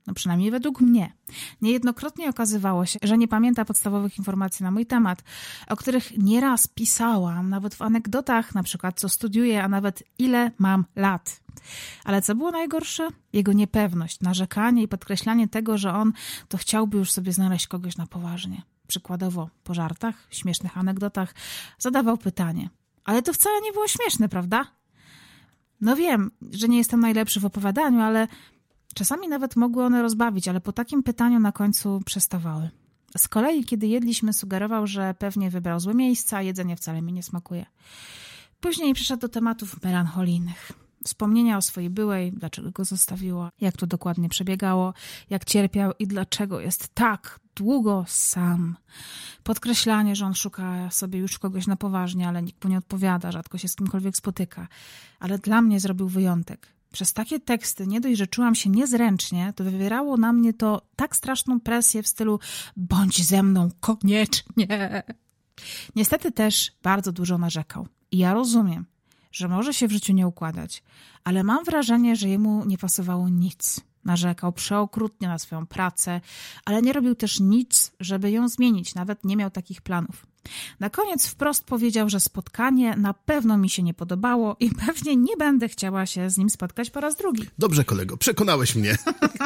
No przynajmniej według mnie. Niejednokrotnie okazywało się, że nie pamięta podstawowych informacji na mój temat, o których nieraz pisałam, nawet w anegdotach, na przykład co studiuję, a nawet ile mam lat. Ale co było najgorsze? Jego niepewność, narzekanie i podkreślanie tego, że on to chciałby już sobie znaleźć kogoś na poważnie. Przykładowo po żartach, śmiesznych anegdotach zadawał pytanie. Ale to wcale nie było śmieszne, prawda? No wiem, że nie jestem najlepszy w opowiadaniu, ale czasami nawet mogły one rozbawić, ale po takim pytaniu na końcu przestawały. Z kolei, kiedy jedliśmy, sugerował, że pewnie wybrał złe miejsca, a jedzenie wcale mi nie smakuje. Później przeszedł do tematów melancholijnych. Wspomnienia o swojej byłej, dlaczego go zostawiła, jak to dokładnie przebiegało, jak cierpiał i dlaczego jest tak długo sam. Podkreślanie, że on szuka sobie już kogoś na poważnie, ale nikt mu nie odpowiada, rzadko się z kimkolwiek spotyka. Ale dla mnie zrobił wyjątek. Przez takie teksty nie dość, że czułam się niezręcznie, to wywierało na mnie to tak straszną presję w stylu bądź ze mną koniecznie. Niestety też bardzo dużo narzekał. I ja rozumiem, że może się w życiu nie układać, ale mam wrażenie, że jemu nie pasowało nic. Narzekał przeokrutnie na swoją pracę, ale nie robił też nic, żeby ją zmienić, nawet nie miał takich planów. Na koniec wprost powiedział, że spotkanie na pewno mi się nie podobało i pewnie nie będę chciała się z nim spotkać po raz drugi. Dobrze, kolego, przekonałeś mnie.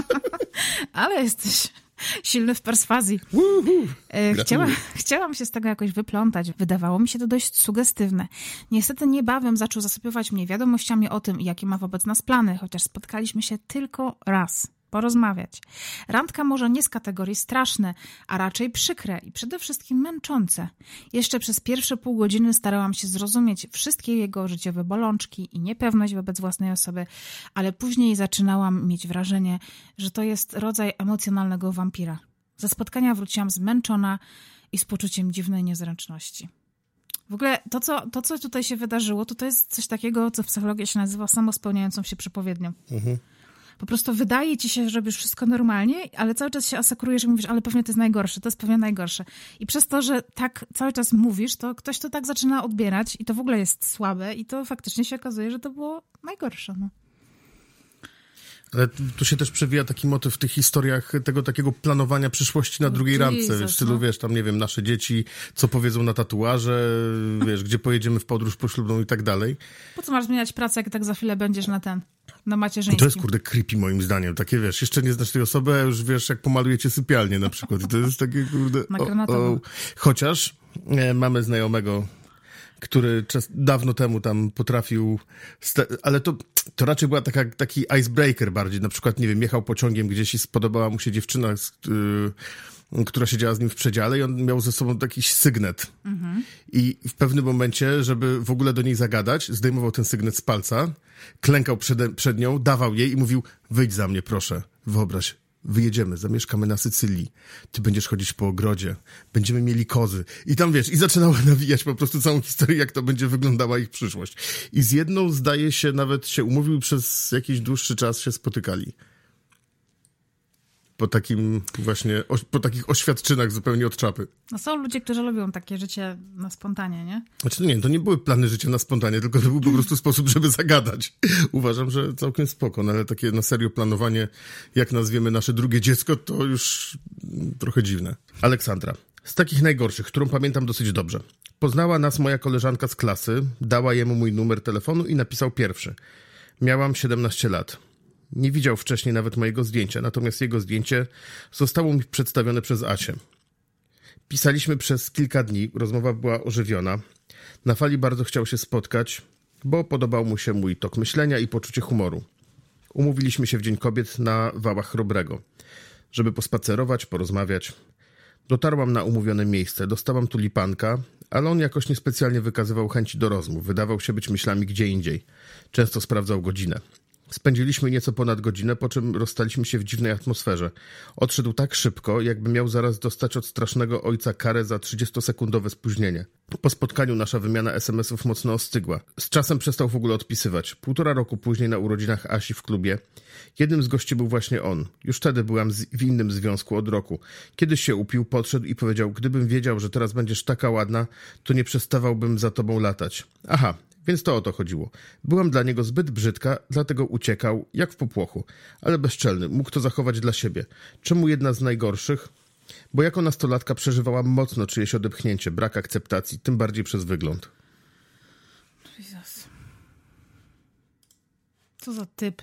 Ale jesteś silny w perswazji. Chciałam się z tego jakoś wyplątać. Wydawało mi się to dość sugestywne. Niestety niebawem zaczął zasypywać mnie wiadomościami o tym, jakie ma wobec nas plany, chociaż spotkaliśmy się tylko raz. Porozmawiać. Randka może nie z kategorii straszne, a raczej przykre i przede wszystkim męczące. Jeszcze przez pierwsze pół godziny starałam się zrozumieć wszystkie jego życiowe bolączki i niepewność wobec własnej osoby, ale później zaczynałam mieć wrażenie, że to jest rodzaj emocjonalnego wampira. Ze spotkania wróciłam zmęczona i z poczuciem dziwnej niezręczności. W ogóle to, co tutaj się wydarzyło, to jest coś takiego, co w psychologii się nazywa samospełniającą się przepowiednią. Po prostu wydaje ci się, że robisz wszystko normalnie, ale cały czas się asekurujesz i mówisz, ale pewnie to jest najgorsze, to jest pewnie najgorsze. I przez to, że tak cały czas mówisz, to ktoś to tak zaczyna odbierać i to w ogóle jest słabe i to faktycznie się okazuje, że to było najgorsze. No. Ale tu się też przewija taki motyw w tych historiach tego takiego planowania przyszłości na drugiej randce. W stylu, wiesz, tam nie wiem, nasze dzieci, co powiedzą na tatuaże, wiesz, gdzie pojedziemy w podróż poślubną i tak dalej. Po co masz zmieniać pracę, jak tak za chwilę będziesz na macierzyńskim? To jest, kurde, creepy moim zdaniem. Takie, wiesz, jeszcze nie znasz tej osoby, a już wiesz, jak pomalujecie sypialnię na przykład. I to jest takie, kurde... Chociaż mamy znajomego, który dawno temu tam potrafił... Ale to raczej była taki icebreaker bardziej. Na przykład, nie wiem, jechał pociągiem gdzieś i spodobała mu się dziewczyna, która siedziała z nim w przedziale i on miał ze sobą jakiś sygnet. I w pewnym momencie, żeby w ogóle do niej zagadać, zdejmował ten sygnet z palca, klękał przed nią, dawał jej i mówił, wyjdź za mnie, proszę, wyobraź. Wyjedziemy, zamieszkamy na Sycylii, ty będziesz chodzić po ogrodzie, będziemy mieli kozy. I tam, wiesz, i zaczynała nawijać po prostu całą historię, jak to będzie wyglądała ich przyszłość. I z jedną, zdaje się, nawet się umówił, przez jakiś dłuższy czas się spotykali. Po takich oświadczynach zupełnie od czapy. No są ludzie, którzy lubią takie życie na spontanie, nie? Znaczy, to nie były plany życia na spontanie, tylko to był po prostu sposób, żeby zagadać. Uważam, że całkiem spoko, no ale takie na serio planowanie, jak nazwiemy nasze drugie dziecko, to już trochę dziwne. Aleksandra. Z takich najgorszych, którą pamiętam dosyć dobrze. Poznała nas moja koleżanka z klasy, dała jemu mój numer telefonu i napisał pierwszy. Miałam 17 lat. Nie widział wcześniej nawet mojego zdjęcia, natomiast jego zdjęcie zostało mi przedstawione przez Asię. Pisaliśmy przez kilka dni, rozmowa była ożywiona. Na fali bardzo chciał się spotkać, bo podobał mu się mój tok myślenia i poczucie humoru. Umówiliśmy się w Dzień Kobiet na Wałach Chrobrego, żeby pospacerować, porozmawiać. Dotarłam na umówione miejsce, dostałam tulipanka, ale on jakoś niespecjalnie wykazywał chęci do rozmów. Wydawał się być myślami gdzie indziej. Często sprawdzał godzinę. Spędziliśmy nieco ponad godzinę, po czym rozstaliśmy się w dziwnej atmosferze. Odszedł tak szybko, jakby miał zaraz dostać od strasznego ojca karę za 30-sekundowe spóźnienie. Po spotkaniu nasza wymiana SMS-ów mocno ostygła. Z czasem przestał w ogóle odpisywać. 1,5 roku później na urodzinach Asi w klubie jednym z gości był właśnie on. Już wtedy byłam w innym związku od roku. Kiedyś się upił, podszedł i powiedział, gdybym wiedział, że teraz będziesz taka ładna, to nie przestawałbym za tobą latać. Aha. Więc to o to chodziło. Byłam dla niego zbyt brzydka, dlatego uciekał, jak w popłochu. Ale bezczelny, mógł to zachować dla siebie. Czemu jedna z najgorszych? Bo jako nastolatka przeżywałam mocno czyjeś odepchnięcie, brak akceptacji, tym bardziej przez wygląd. Jezus. Co za typ.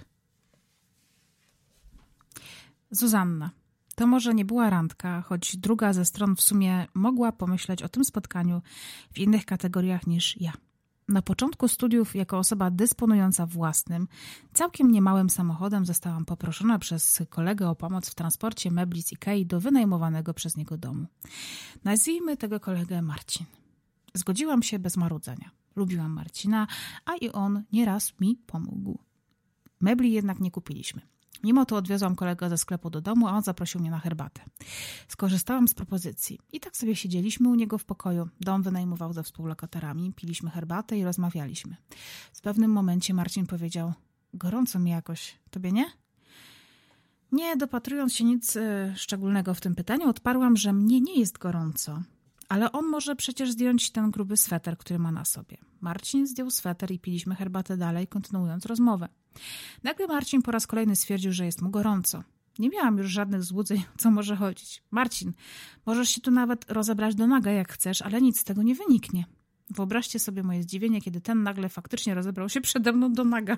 Zuzanna. To może nie była randka, choć druga ze stron w sumie mogła pomyśleć o tym spotkaniu w innych kategoriach niż ja. Na początku studiów, jako osoba dysponująca własnym, całkiem niemałym samochodem, zostałam poproszona przez kolegę o pomoc w transporcie mebli z Ikei do wynajmowanego przez niego domu. Nazwijmy tego kolegę Marcin. Zgodziłam się bez marudzenia. Lubiłam Marcina, a i on nieraz mi pomógł. Mebli jednak nie kupiliśmy. Mimo to odwiozłam kolegę ze sklepu do domu, a on zaprosił mnie na herbatę. Skorzystałam z propozycji. I tak sobie siedzieliśmy u niego w pokoju. Dom wynajmował ze współlokatorami, piliśmy herbatę i rozmawialiśmy. W pewnym momencie Marcin powiedział: gorąco mi jakoś, tobie nie? Nie dopatrując się nic szczególnego w tym pytaniu, odparłam, że mnie nie jest gorąco. Ale on może przecież zdjąć ten gruby sweter, który ma na sobie. Marcin zdjął sweter i piliśmy herbatę dalej, kontynuując rozmowę. Nagle Marcin po raz kolejny stwierdził, że jest mu gorąco. Nie miałam już żadnych złudzeń, o co może chodzić. Marcin, możesz się tu nawet rozebrać do naga jak chcesz, ale nic z tego nie wyniknie. Wyobraźcie sobie moje zdziwienie, kiedy ten nagle faktycznie rozebrał się przede mną do naga.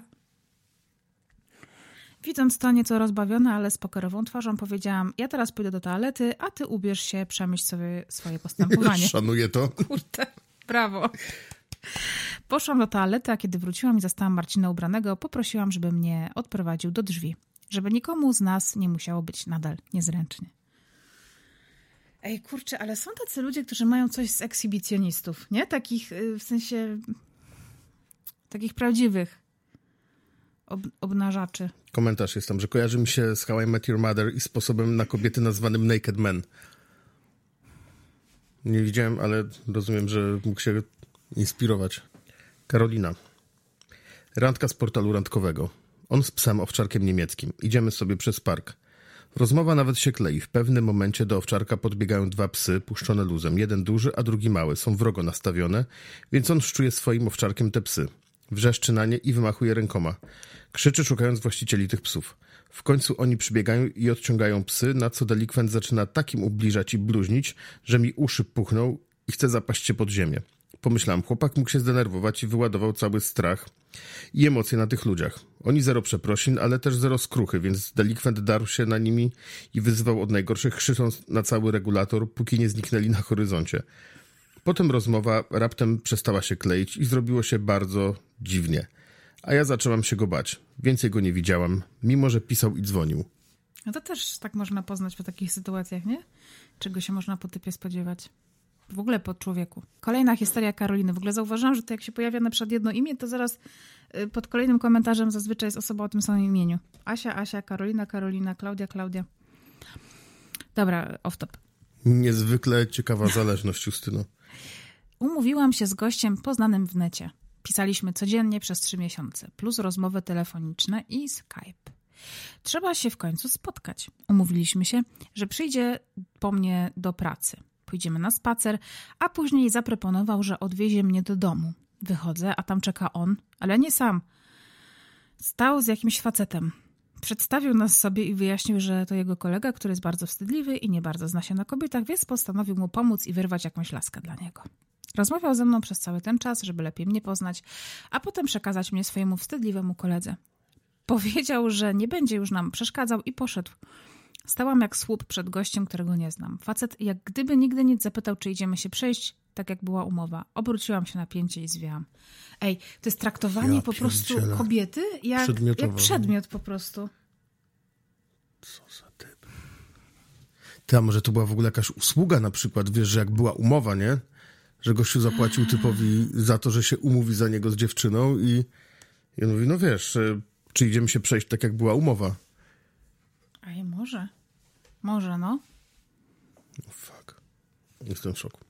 Widząc to nieco rozbawione, ale z pokerową twarzą, powiedziałam: ja teraz pójdę do toalety, a ty ubierz się, przemyśl sobie swoje postępowanie. Szanuję to. Kurde, brawo. Poszłam do toalety, a kiedy wróciłam i zastałam Marcina ubranego, poprosiłam, żeby mnie odprowadził do drzwi. Żeby nikomu z nas nie musiało być nadal niezręcznie. Ej, kurczę, ale są tacy ludzie, którzy mają coś z ekshibicjonistów, nie? Takich, w sensie, takich prawdziwych obnażaczy. Komentarz jest tam, że kojarzy mi się z How I Met Your Mother i sposobem na kobiety nazwanym Naked Men. Nie widziałem, ale rozumiem, że mógł się inspirować. Karolina. Randka z portalu randkowego. On z psem owczarkiem niemieckim. Idziemy sobie przez park. Rozmowa nawet się klei. W pewnym momencie do owczarka podbiegają dwa psy puszczone luzem. Jeden duży, a drugi mały. Są wrogo nastawione, więc on szczuje swoim owczarkiem te psy. Wrzeszczy na nie i wymachuje rękoma. Krzyczy, szukając właścicieli tych psów. W końcu oni przybiegają i odciągają psy, na co delikwent zaczyna takim ubliżać i bluźnić, że mi uszy puchną i chce zapaść się pod ziemię. Pomyślałem, chłopak mógł się zdenerwować i wyładował cały strach i emocje na tych ludziach. Oni zero przeprosin, ale też zero skruchy, więc delikwent darł się na nimi i wyzywał od najgorszych, krzycząc na cały regulator, póki nie zniknęli na horyzoncie. Potem rozmowa raptem przestała się kleić i zrobiło się bardzo dziwnie. A ja zaczęłam się go bać. Więcej go nie widziałam, mimo że pisał i dzwonił. No to też tak można poznać po takich sytuacjach, nie? Czego się można po typie spodziewać? W ogóle po człowieku. Kolejna historia Karoliny. W ogóle zauważyłam, że to jak się pojawia na przykład jedno imię, to zaraz pod kolejnym komentarzem zazwyczaj jest osoba o tym samym imieniu. Asia, Karolina, Klaudia. Dobra, off top. Niezwykle ciekawa zależność, Justyno. Umówiłam się z gościem poznanym w necie. Pisaliśmy codziennie przez 3 miesiące, plus rozmowy telefoniczne i Skype. Trzeba się w końcu spotkać. Umówiliśmy się, że przyjdzie po mnie do pracy. Pójdziemy na spacer, a później zaproponował, że odwiezie mnie do domu. Wychodzę, a tam czeka on, ale nie sam. Stał z jakimś facetem. Przedstawił nas sobie i wyjaśnił, że to jego kolega, który jest bardzo wstydliwy i nie bardzo zna się na kobietach, więc postanowił mu pomóc i wyrwać jakąś laskę dla niego. Rozmawiał ze mną przez cały ten czas, żeby lepiej mnie poznać, a potem przekazać mnie swojemu wstydliwemu koledze. Powiedział, że nie będzie już nam przeszkadzał i poszedł. Stałam jak słup przed gościem, którego nie znam. Facet jak gdyby nigdy nic zapytał, czy idziemy się przejść, tak jak była umowa. Obróciłam się na pięcie i zwiałam. Ej, to jest traktowanie po prostu kobiety jak przedmiot po prostu. Co za typ. Ty, a może to była w ogóle jakaś usługa na przykład, wiesz, że jak była umowa, nie? Że gościu zapłacił typowi za to, że się umówi za niego z dziewczyną i on mówi, no wiesz, czy idziemy się przejść tak, jak była umowa. Ej, może, no. Oh, fuck. Jestem w szoku.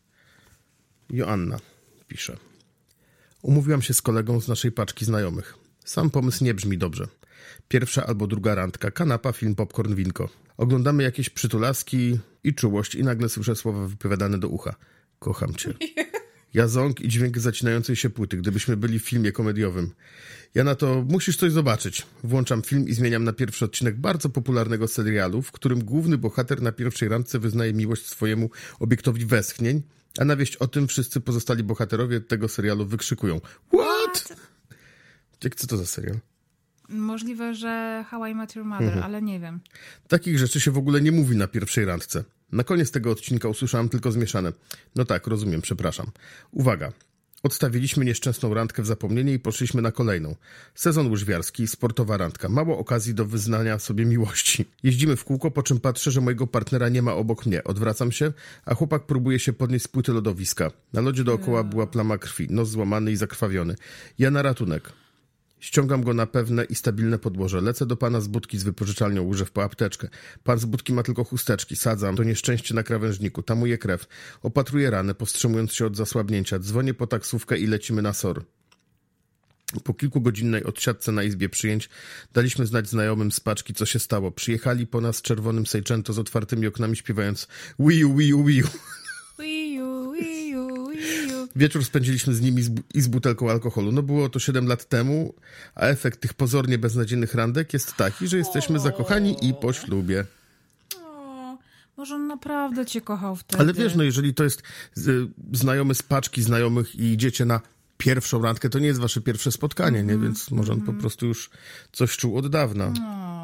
Joanna pisze. Umówiłam się z kolegą z naszej paczki znajomych. Sam pomysł nie brzmi dobrze. Pierwsza albo druga randka, kanapa, film, popcorn, winko. Oglądamy jakieś przytulaski i czułość i nagle słyszę słowa wypowiadane do ucha. Kocham cię. Ja ząg i dźwięk zacinającej się płyty, gdybyśmy byli w filmie komediowym. Ja na to musisz coś zobaczyć. Włączam film i zmieniam na pierwszy odcinek bardzo popularnego serialu, w którym główny bohater na pierwszej randce wyznaje miłość swojemu obiektowi westchnień, a na wieść o tym wszyscy pozostali bohaterowie tego serialu wykrzykują. What? Co to za serial? Możliwe, że How I Met Your Mother, ale nie wiem. Takich rzeczy się w ogóle nie mówi na pierwszej randce. Na koniec tego odcinka usłyszałam tylko zmieszane. No tak, rozumiem, przepraszam. Uwaga. Odstawiliśmy nieszczęsną randkę w zapomnienie i poszliśmy na kolejną. Sezon łyżwiarski, sportowa randka. Mało okazji do wyznania sobie miłości. Jeździmy w kółko, po czym patrzę, że mojego partnera nie ma obok mnie. Odwracam się, a chłopak próbuje się podnieść z płyty lodowiska. Na lodzie dookoła była plama krwi, nos złamany i zakrwawiony. Ja na ratunek. Ściągam go na pewne i stabilne podłoże. Lecę do pana z budki z wypożyczalnią, łyżew po apteczkę. Pan z budki ma tylko chusteczki. Sadzam to nieszczęście na krawężniku. Tamuję krew. Opatruję ranę, powstrzymując się od zasłabnięcia. Dzwonię po taksówkę i lecimy na SOR. Po kilkugodzinnej odsiadce na izbie przyjęć daliśmy znać znajomym z paczki, co się stało. Przyjechali po nas czerwonym Seicento z otwartymi oknami, śpiewając Wii U, Wii U, Wii U. Wii U, Wii U, Wii U. Wieczór spędziliśmy z nimi i z butelką alkoholu. No było to 7 lat temu, a efekt tych pozornie beznadziejnych randek jest taki, że jesteśmy zakochani i po ślubie. Może on naprawdę cię kochał wtedy. Ale wiesz, no jeżeli to jest znajomy z paczki znajomych i idziecie na pierwszą randkę, to nie jest wasze pierwsze spotkanie, nie? Więc może on po prostu już coś czuł od dawna.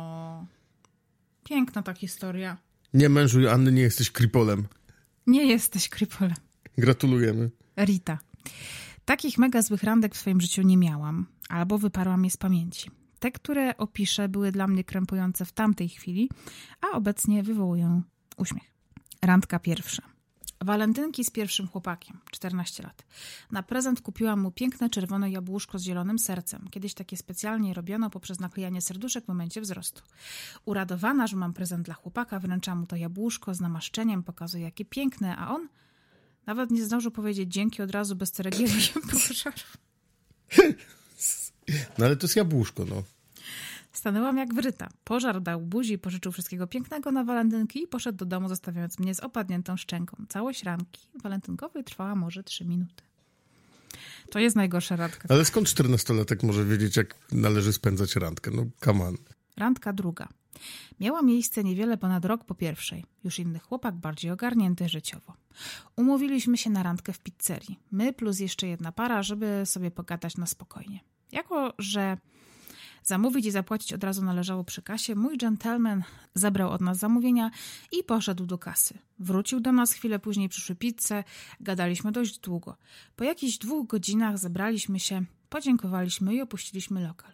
Piękna ta historia. Nie, mężu Joanny, nie jesteś kripolem. Nie jesteś kripolem. Gratulujemy. Rita. Takich mega złych randek w swoim życiu nie miałam, albo wyparłam je z pamięci. Te, które opiszę, były dla mnie krępujące w tamtej chwili, a obecnie wywołują uśmiech. Randka pierwsza. Walentynki z pierwszym chłopakiem, 14 lat. Na prezent kupiłam mu piękne czerwone jabłuszko z zielonym sercem. Kiedyś takie specjalnie robiono poprzez naklejanie serduszek w momencie wzrostu. Uradowana, że mam prezent dla chłopaka, wręczam mu to jabłuszko z namaszczeniem, pokazuję jakie piękne, a on nawet nie zdążył powiedzieć dzięki, od razu bez ceregieli się pożarł. No ale to jest jabłuszko, no. Stanęłam jak wryta. Pożar dał buzi, pożyczył wszystkiego pięknego na walentynki i poszedł do domu, zostawiając mnie z opadniętą szczęką. Całość randki walentynkowej trwała może 3 minuty. To jest najgorsza randka. Ale skąd 14-latek może wiedzieć, jak należy spędzać randkę? No, come on. Randka druga. Miała miejsce niewiele ponad rok po pierwszej. Już inny chłopak, bardziej ogarnięty życiowo. Umówiliśmy się na randkę w pizzerii. My plus jeszcze jedna para, żeby sobie pogadać na spokojnie. Jako że zamówić i zapłacić od razu należało przy kasie, mój dżentelmen zabrał od nas zamówienia i poszedł do kasy. Wrócił do nas, chwilę później przyszły pizze, gadaliśmy dość długo. Po jakichś 2 godzinach zebraliśmy się, podziękowaliśmy i opuściliśmy lokal.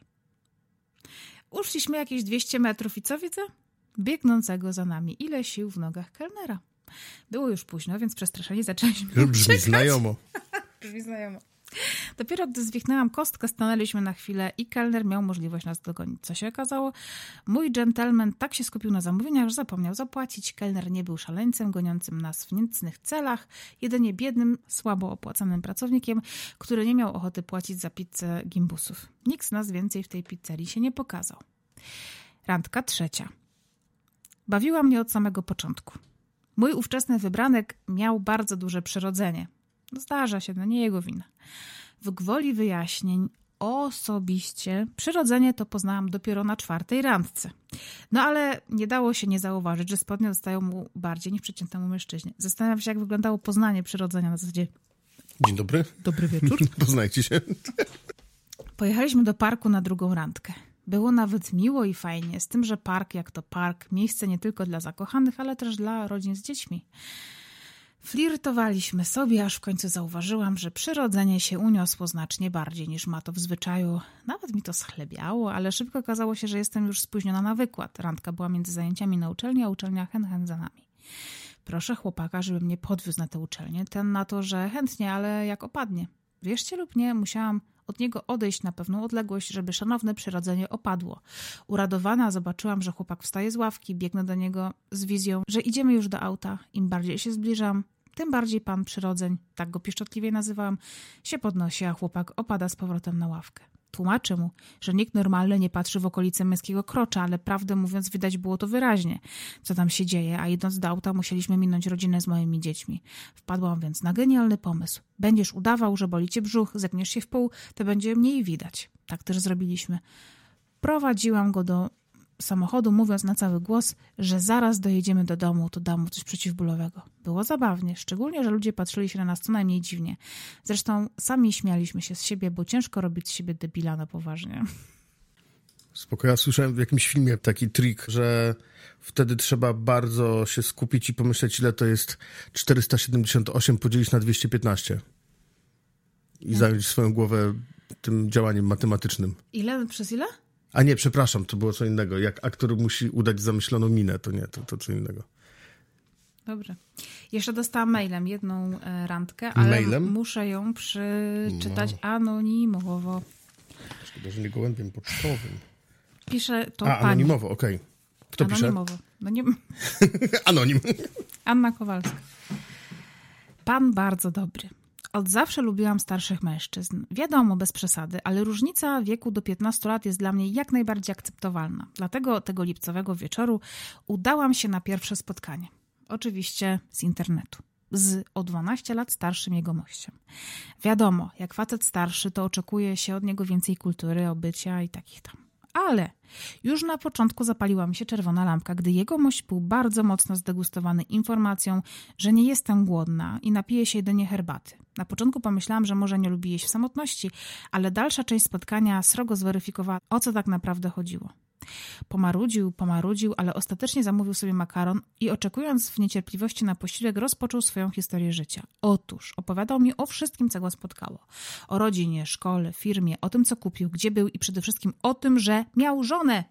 Uszliśmy jakieś 200 metrów i co widzę? Biegnącego za nami. Ile sił w nogach kelnera. Było już późno, więc przestraszeni zaczęliśmy Brzmi znajomo. Brzmi znajomo. Dopiero gdy zwichnęłam kostkę, stanęliśmy na chwilę i kelner miał możliwość nas dogonić. Co się okazało? Mój dżentelmen tak się skupił na zamówieniach, że zapomniał zapłacić. Kelner nie był szaleńcem goniącym nas w niecnych celach, jedynie biednym, słabo opłacanym pracownikiem, który nie miał ochoty płacić za pizzę gimbusów. Nikt z nas więcej w tej pizzerii się nie pokazał. Randka trzecia. Bawiła mnie od samego początku. Mój ówczesny wybranek miał bardzo duże przyrodzenie. Zdarza się, no nie jego wina. W gwoli wyjaśnień osobiście przyrodzenie to poznałam dopiero na 4. randce. No ale nie dało się nie zauważyć, że spodnie dostają mu bardziej niż przeciętnemu mężczyźnie. Zastanawiam się, jak wyglądało poznanie przyrodzenia na zasadzie... Dzień dobry. Dobry wieczór. Poznajcie się. Pojechaliśmy do parku na 2. randkę. Było nawet miło i fajnie, z tym, że park jak to park, miejsce nie tylko dla zakochanych, ale też dla rodzin z dziećmi. Flirtowaliśmy sobie, aż w końcu zauważyłam, że przyrodzenie się uniosło znacznie bardziej niż ma to w zwyczaju. Nawet mi to schlebiało, ale szybko okazało się, że jestem już spóźniona na wykład. Randka była między zajęciami na uczelni, a uczelnia hen za nami. Proszę chłopaka, żeby mnie podwiózł na tę uczelnię. Ten na to, że chętnie, ale jak opadnie. Wierzcie lub nie, musiałam od niego odejść na pewną odległość, żeby szanowne przyrodzenie opadło. Uradowana zobaczyłam, że chłopak wstaje z ławki, biegnę do niego z wizją, że idziemy już do auta. Im bardziej się zbliżam, tym bardziej pan przyrodzeń, tak go pieszczotliwie nazywałam, się podnosi, a chłopak opada z powrotem na ławkę. Tłumaczę mu, że nikt normalny nie patrzy w okolice męskiego krocza, ale prawdę mówiąc widać było to wyraźnie, co tam się dzieje, a idąc do auta musieliśmy minąć rodzinę z moimi dziećmi. Wpadłam więc na genialny pomysł. Będziesz udawał, że boli cię brzuch, zegniesz się w pół, to będzie mniej widać. Tak też zrobiliśmy. Prowadziłam go do samochodu, mówiąc na cały głos, że zaraz dojedziemy do domu, to dam mu coś przeciwbólowego. Było zabawnie, szczególnie, że ludzie patrzyli się na nas co najmniej dziwnie. Zresztą sami śmialiśmy się z siebie, bo ciężko robić z siebie debila na poważnie. Spoko, ja słyszałem w jakimś filmie taki trik, że wtedy trzeba bardzo się skupić i pomyśleć, ile to jest 478 podzielić na 215. I zająć swoją głowę tym działaniem matematycznym. Ile? Przez ile? A nie, przepraszam, to było co innego. Jak aktor musi udać zamyśloną minę, to nie, to co innego. Dobrze. Jeszcze dostałam mailem jedną randkę, ale muszę ją przeczytać anonimowo. Szkoda, że nie gołębiem pocztowym. Pisze to pani. Anonimowo, okej. Kto anonimowo. pisze? No nie... Anonim. Anna Kowalska. Pan bardzo dobry. Od zawsze lubiłam starszych mężczyzn. Wiadomo, bez przesady, ale różnica wieku do 15 lat jest dla mnie jak najbardziej akceptowalna. Dlatego tego lipcowego wieczoru udałam się na pierwsze spotkanie. Oczywiście z internetu. Z o 12 lat starszym jegomościem. Wiadomo, jak facet starszy, to oczekuje się od niego więcej kultury, obycia i takich tam. Ale już na początku zapaliła mi się czerwona lampka, gdy jegomość był bardzo mocno zdegustowany informacją, że nie jestem głodna i napiję się jedynie herbaty. Na początku pomyślałam, że może nie lubi jeść w samotności, ale dalsza część spotkania srogo zweryfikowała, o co tak naprawdę chodziło. Pomarudził, ale ostatecznie zamówił sobie makaron i oczekując w niecierpliwości na posiłek rozpoczął swoją historię życia. Otóż opowiadał mi o wszystkim, co go spotkało. O rodzinie, szkole, firmie, o tym, co kupił, gdzie był i przede wszystkim o tym, że miał żonę.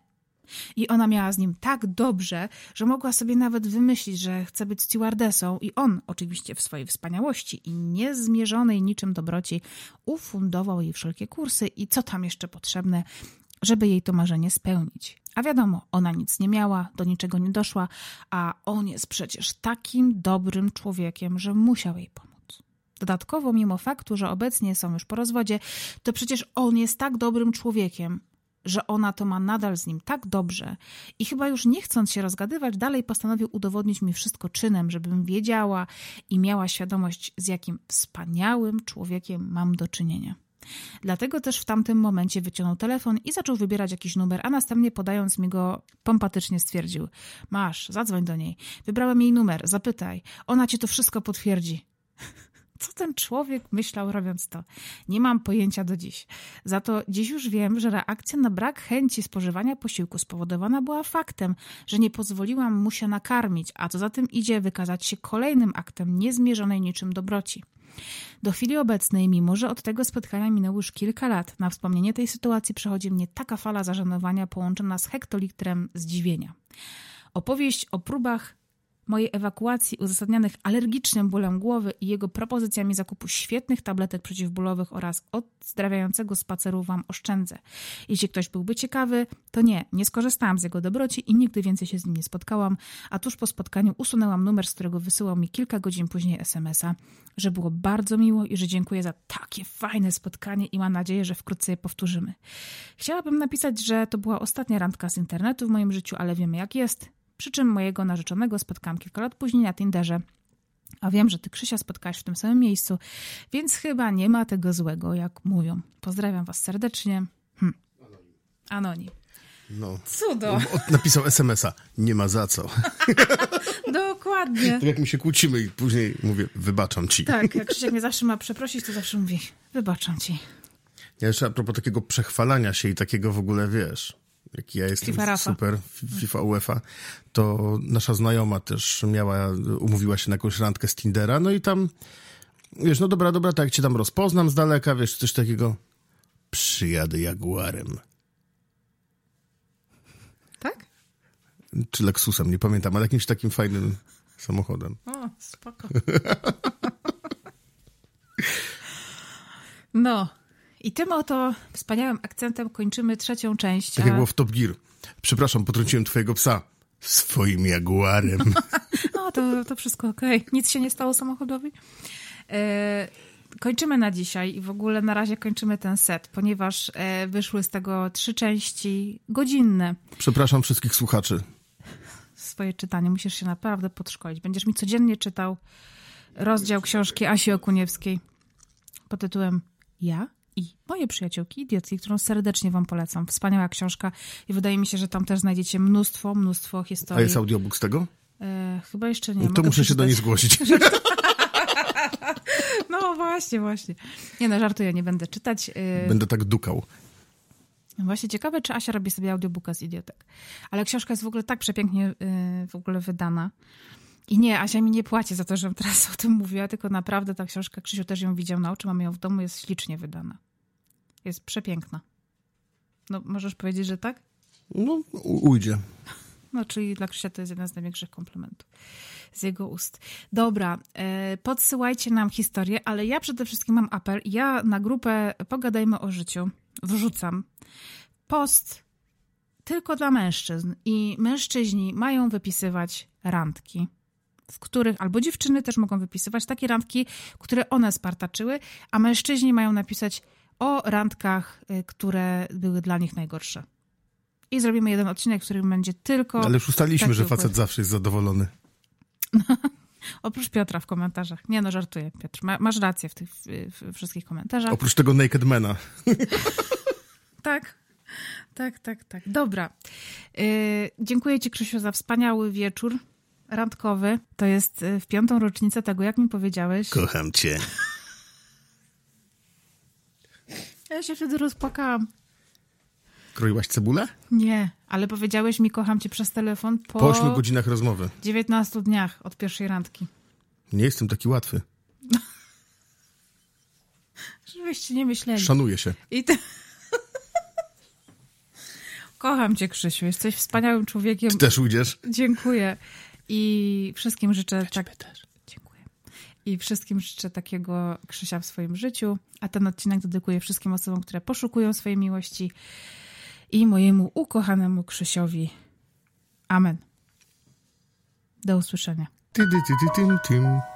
I ona miała z nim tak dobrze, że mogła sobie nawet wymyślić, że chce być stewardessą i on, oczywiście w swojej wspaniałości i niezmierzonej niczym dobroci, ufundował jej wszelkie kursy i co tam jeszcze potrzebne, żeby jej to marzenie spełnić. A wiadomo, ona nic nie miała, do niczego nie doszła, a on jest przecież takim dobrym człowiekiem, że musiał jej pomóc. Dodatkowo, mimo faktu, że obecnie są już po rozwodzie, to przecież on jest tak dobrym człowiekiem, że ona to ma nadal z nim tak dobrze i chyba już nie chcąc się rozgadywać, dalej postanowił udowodnić mi wszystko czynem, żebym wiedziała i miała świadomość, z jakim wspaniałym człowiekiem mam do czynienia. Dlatego też w tamtym momencie wyciągnął telefon i zaczął wybierać jakiś numer, a następnie podając mi go pompatycznie stwierdził: masz, zadzwoń do niej. Wybrałem jej numer, zapytaj. Ona ci to wszystko potwierdzi. Co ten człowiek myślał robiąc to? Nie mam pojęcia do dziś. Za to dziś już wiem, że reakcja na brak chęci spożywania posiłku spowodowana była faktem, że nie pozwoliłam mu się nakarmić, a co za tym idzie wykazać się kolejnym aktem niezmierzonej niczym dobroci. Do chwili obecnej, mimo że od tego spotkania minęło już kilka lat, na wspomnienie tej sytuacji przechodzi mnie taka fala zażenowania połączona z hektolitrem zdziwienia. Opowieść o próbach mojej ewakuacji uzasadnianych alergicznym bólem głowy i jego propozycjami zakupu świetnych tabletek przeciwbólowych oraz odzdrawiającego spaceru wam oszczędzę. Jeśli ktoś byłby ciekawy, to nie skorzystałam z jego dobroci i nigdy więcej się z nim nie spotkałam, a tuż po spotkaniu usunęłam numer, z którego wysyłał mi kilka godzin później SMS-a, że było bardzo miło i że dziękuję za takie fajne spotkanie i mam nadzieję, że wkrótce je powtórzymy. Chciałabym napisać, że to była ostatnia randka z internetu w moim życiu, ale wiemy jak jest. Przy czym mojego narzeczonego spotkałam kilka lat później na Tinderze. A wiem, że ty, Krzysia, spotkałaś w tym samym miejscu, więc chyba nie ma tego złego, jak mówią. Pozdrawiam was serdecznie. Anonim. No. Cudo. Napisał SMS-a. Nie ma za co. Dokładnie. Tak jak my się kłócimy i później mówię, wybaczam ci. Tak, jak Krzysiek mnie zawsze ma przeprosić, to zawsze mówi, wybaczam ci. Ja jeszcze a propos takiego przechwalania się i takiego w ogóle, wiesz, jaki ja jestem super, FIFA, UEFA, to nasza znajoma też umówiła się na jakąś randkę z Tindera, no i tam, wiesz, no dobra, tak jak cię tam rozpoznam z daleka, wiesz, coś takiego, przyjadę Jaguarem. Tak? Czy Lexusem, nie pamiętam, ale jakimś takim fajnym samochodem. O, spoko. No. I tym oto wspaniałym akcentem kończymy trzecią część. Tak jak było w Top Gear. Przepraszam, potrąciłem twojego psa. Swoim Jaguarem. No, to wszystko okej. Nic się nie stało samochodowi. kończymy na dzisiaj i w ogóle na razie kończymy ten set, ponieważ wyszły z tego 3 części godzinne. Przepraszam wszystkich słuchaczy. Swoje czytanie musisz się naprawdę podszkolić. Będziesz mi codziennie czytał rozdział książki Asi Okuniewskiej pod tytułem Ja i moje przyjaciółki idiotki, którą serdecznie wam polecam. Wspaniała książka i wydaje mi się, że tam też znajdziecie mnóstwo historii. A jest audiobook z tego? Chyba jeszcze nie. To muszę się do niej zgłosić. No właśnie. Nie no, żartuję, nie będę czytać. Będę tak dukał. Właśnie ciekawe, czy Asia robi sobie audiobooka z idiotek. Ale książka jest w ogóle tak przepięknie w ogóle wydana. I nie, Asia mi nie płaci za to, żebym teraz o tym mówiła, tylko naprawdę ta książka, Krzysiu też ją widział na oczy, mamy ją w domu, jest ślicznie wydana. Jest przepiękna. No, możesz powiedzieć, że tak? No, ujdzie. No, czyli dla Krzysia to jest jeden z największych komplementów z jego ust. Dobra, podsyłajcie nam historię, ale ja przede wszystkim mam apel. Ja na grupę Pogadajmy o życiu wrzucam post tylko dla mężczyzn i mężczyźni mają wypisywać randki, w których, albo dziewczyny też mogą wypisywać takie randki, które one spartaczyły, a mężczyźni mają napisać o randkach, które były dla nich najgorsze. I zrobimy jeden odcinek, w którym będzie tylko... Ale już ustaliliśmy, że facet układ. zawsze jest zadowolony. Oprócz Piotra w komentarzach. Nie no, żartuję, Piotr. Masz rację w tych wszystkich komentarzach. Oprócz tego Naked Mana. Tak. Dobra. Dziękuję ci, Krzysiu, za wspaniały wieczór randkowy. To jest w 5. rocznicę tego, jak mi powiedziałeś. Kocham cię. Ja się wtedy rozpłakałam. Kroiłaś cebulę? Nie, ale powiedziałeś mi kocham cię przez telefon Po 8 godzinach rozmowy. 19 dniach od pierwszej randki. Nie jestem taki łatwy. Żebyście nie myśleli. Szanuję się. I ty... Kocham cię, Krzysiu. Jesteś wspaniałym człowiekiem. Ty też ujdziesz? Dziękuję. I wszystkim życzę... też. Dziękuję. I wszystkim życzę takiego Krzysia w swoim życiu. A ten odcinek dedykuję wszystkim osobom, które poszukują swojej miłości i mojemu ukochanemu Krzysiowi. Amen. Do usłyszenia. Ty.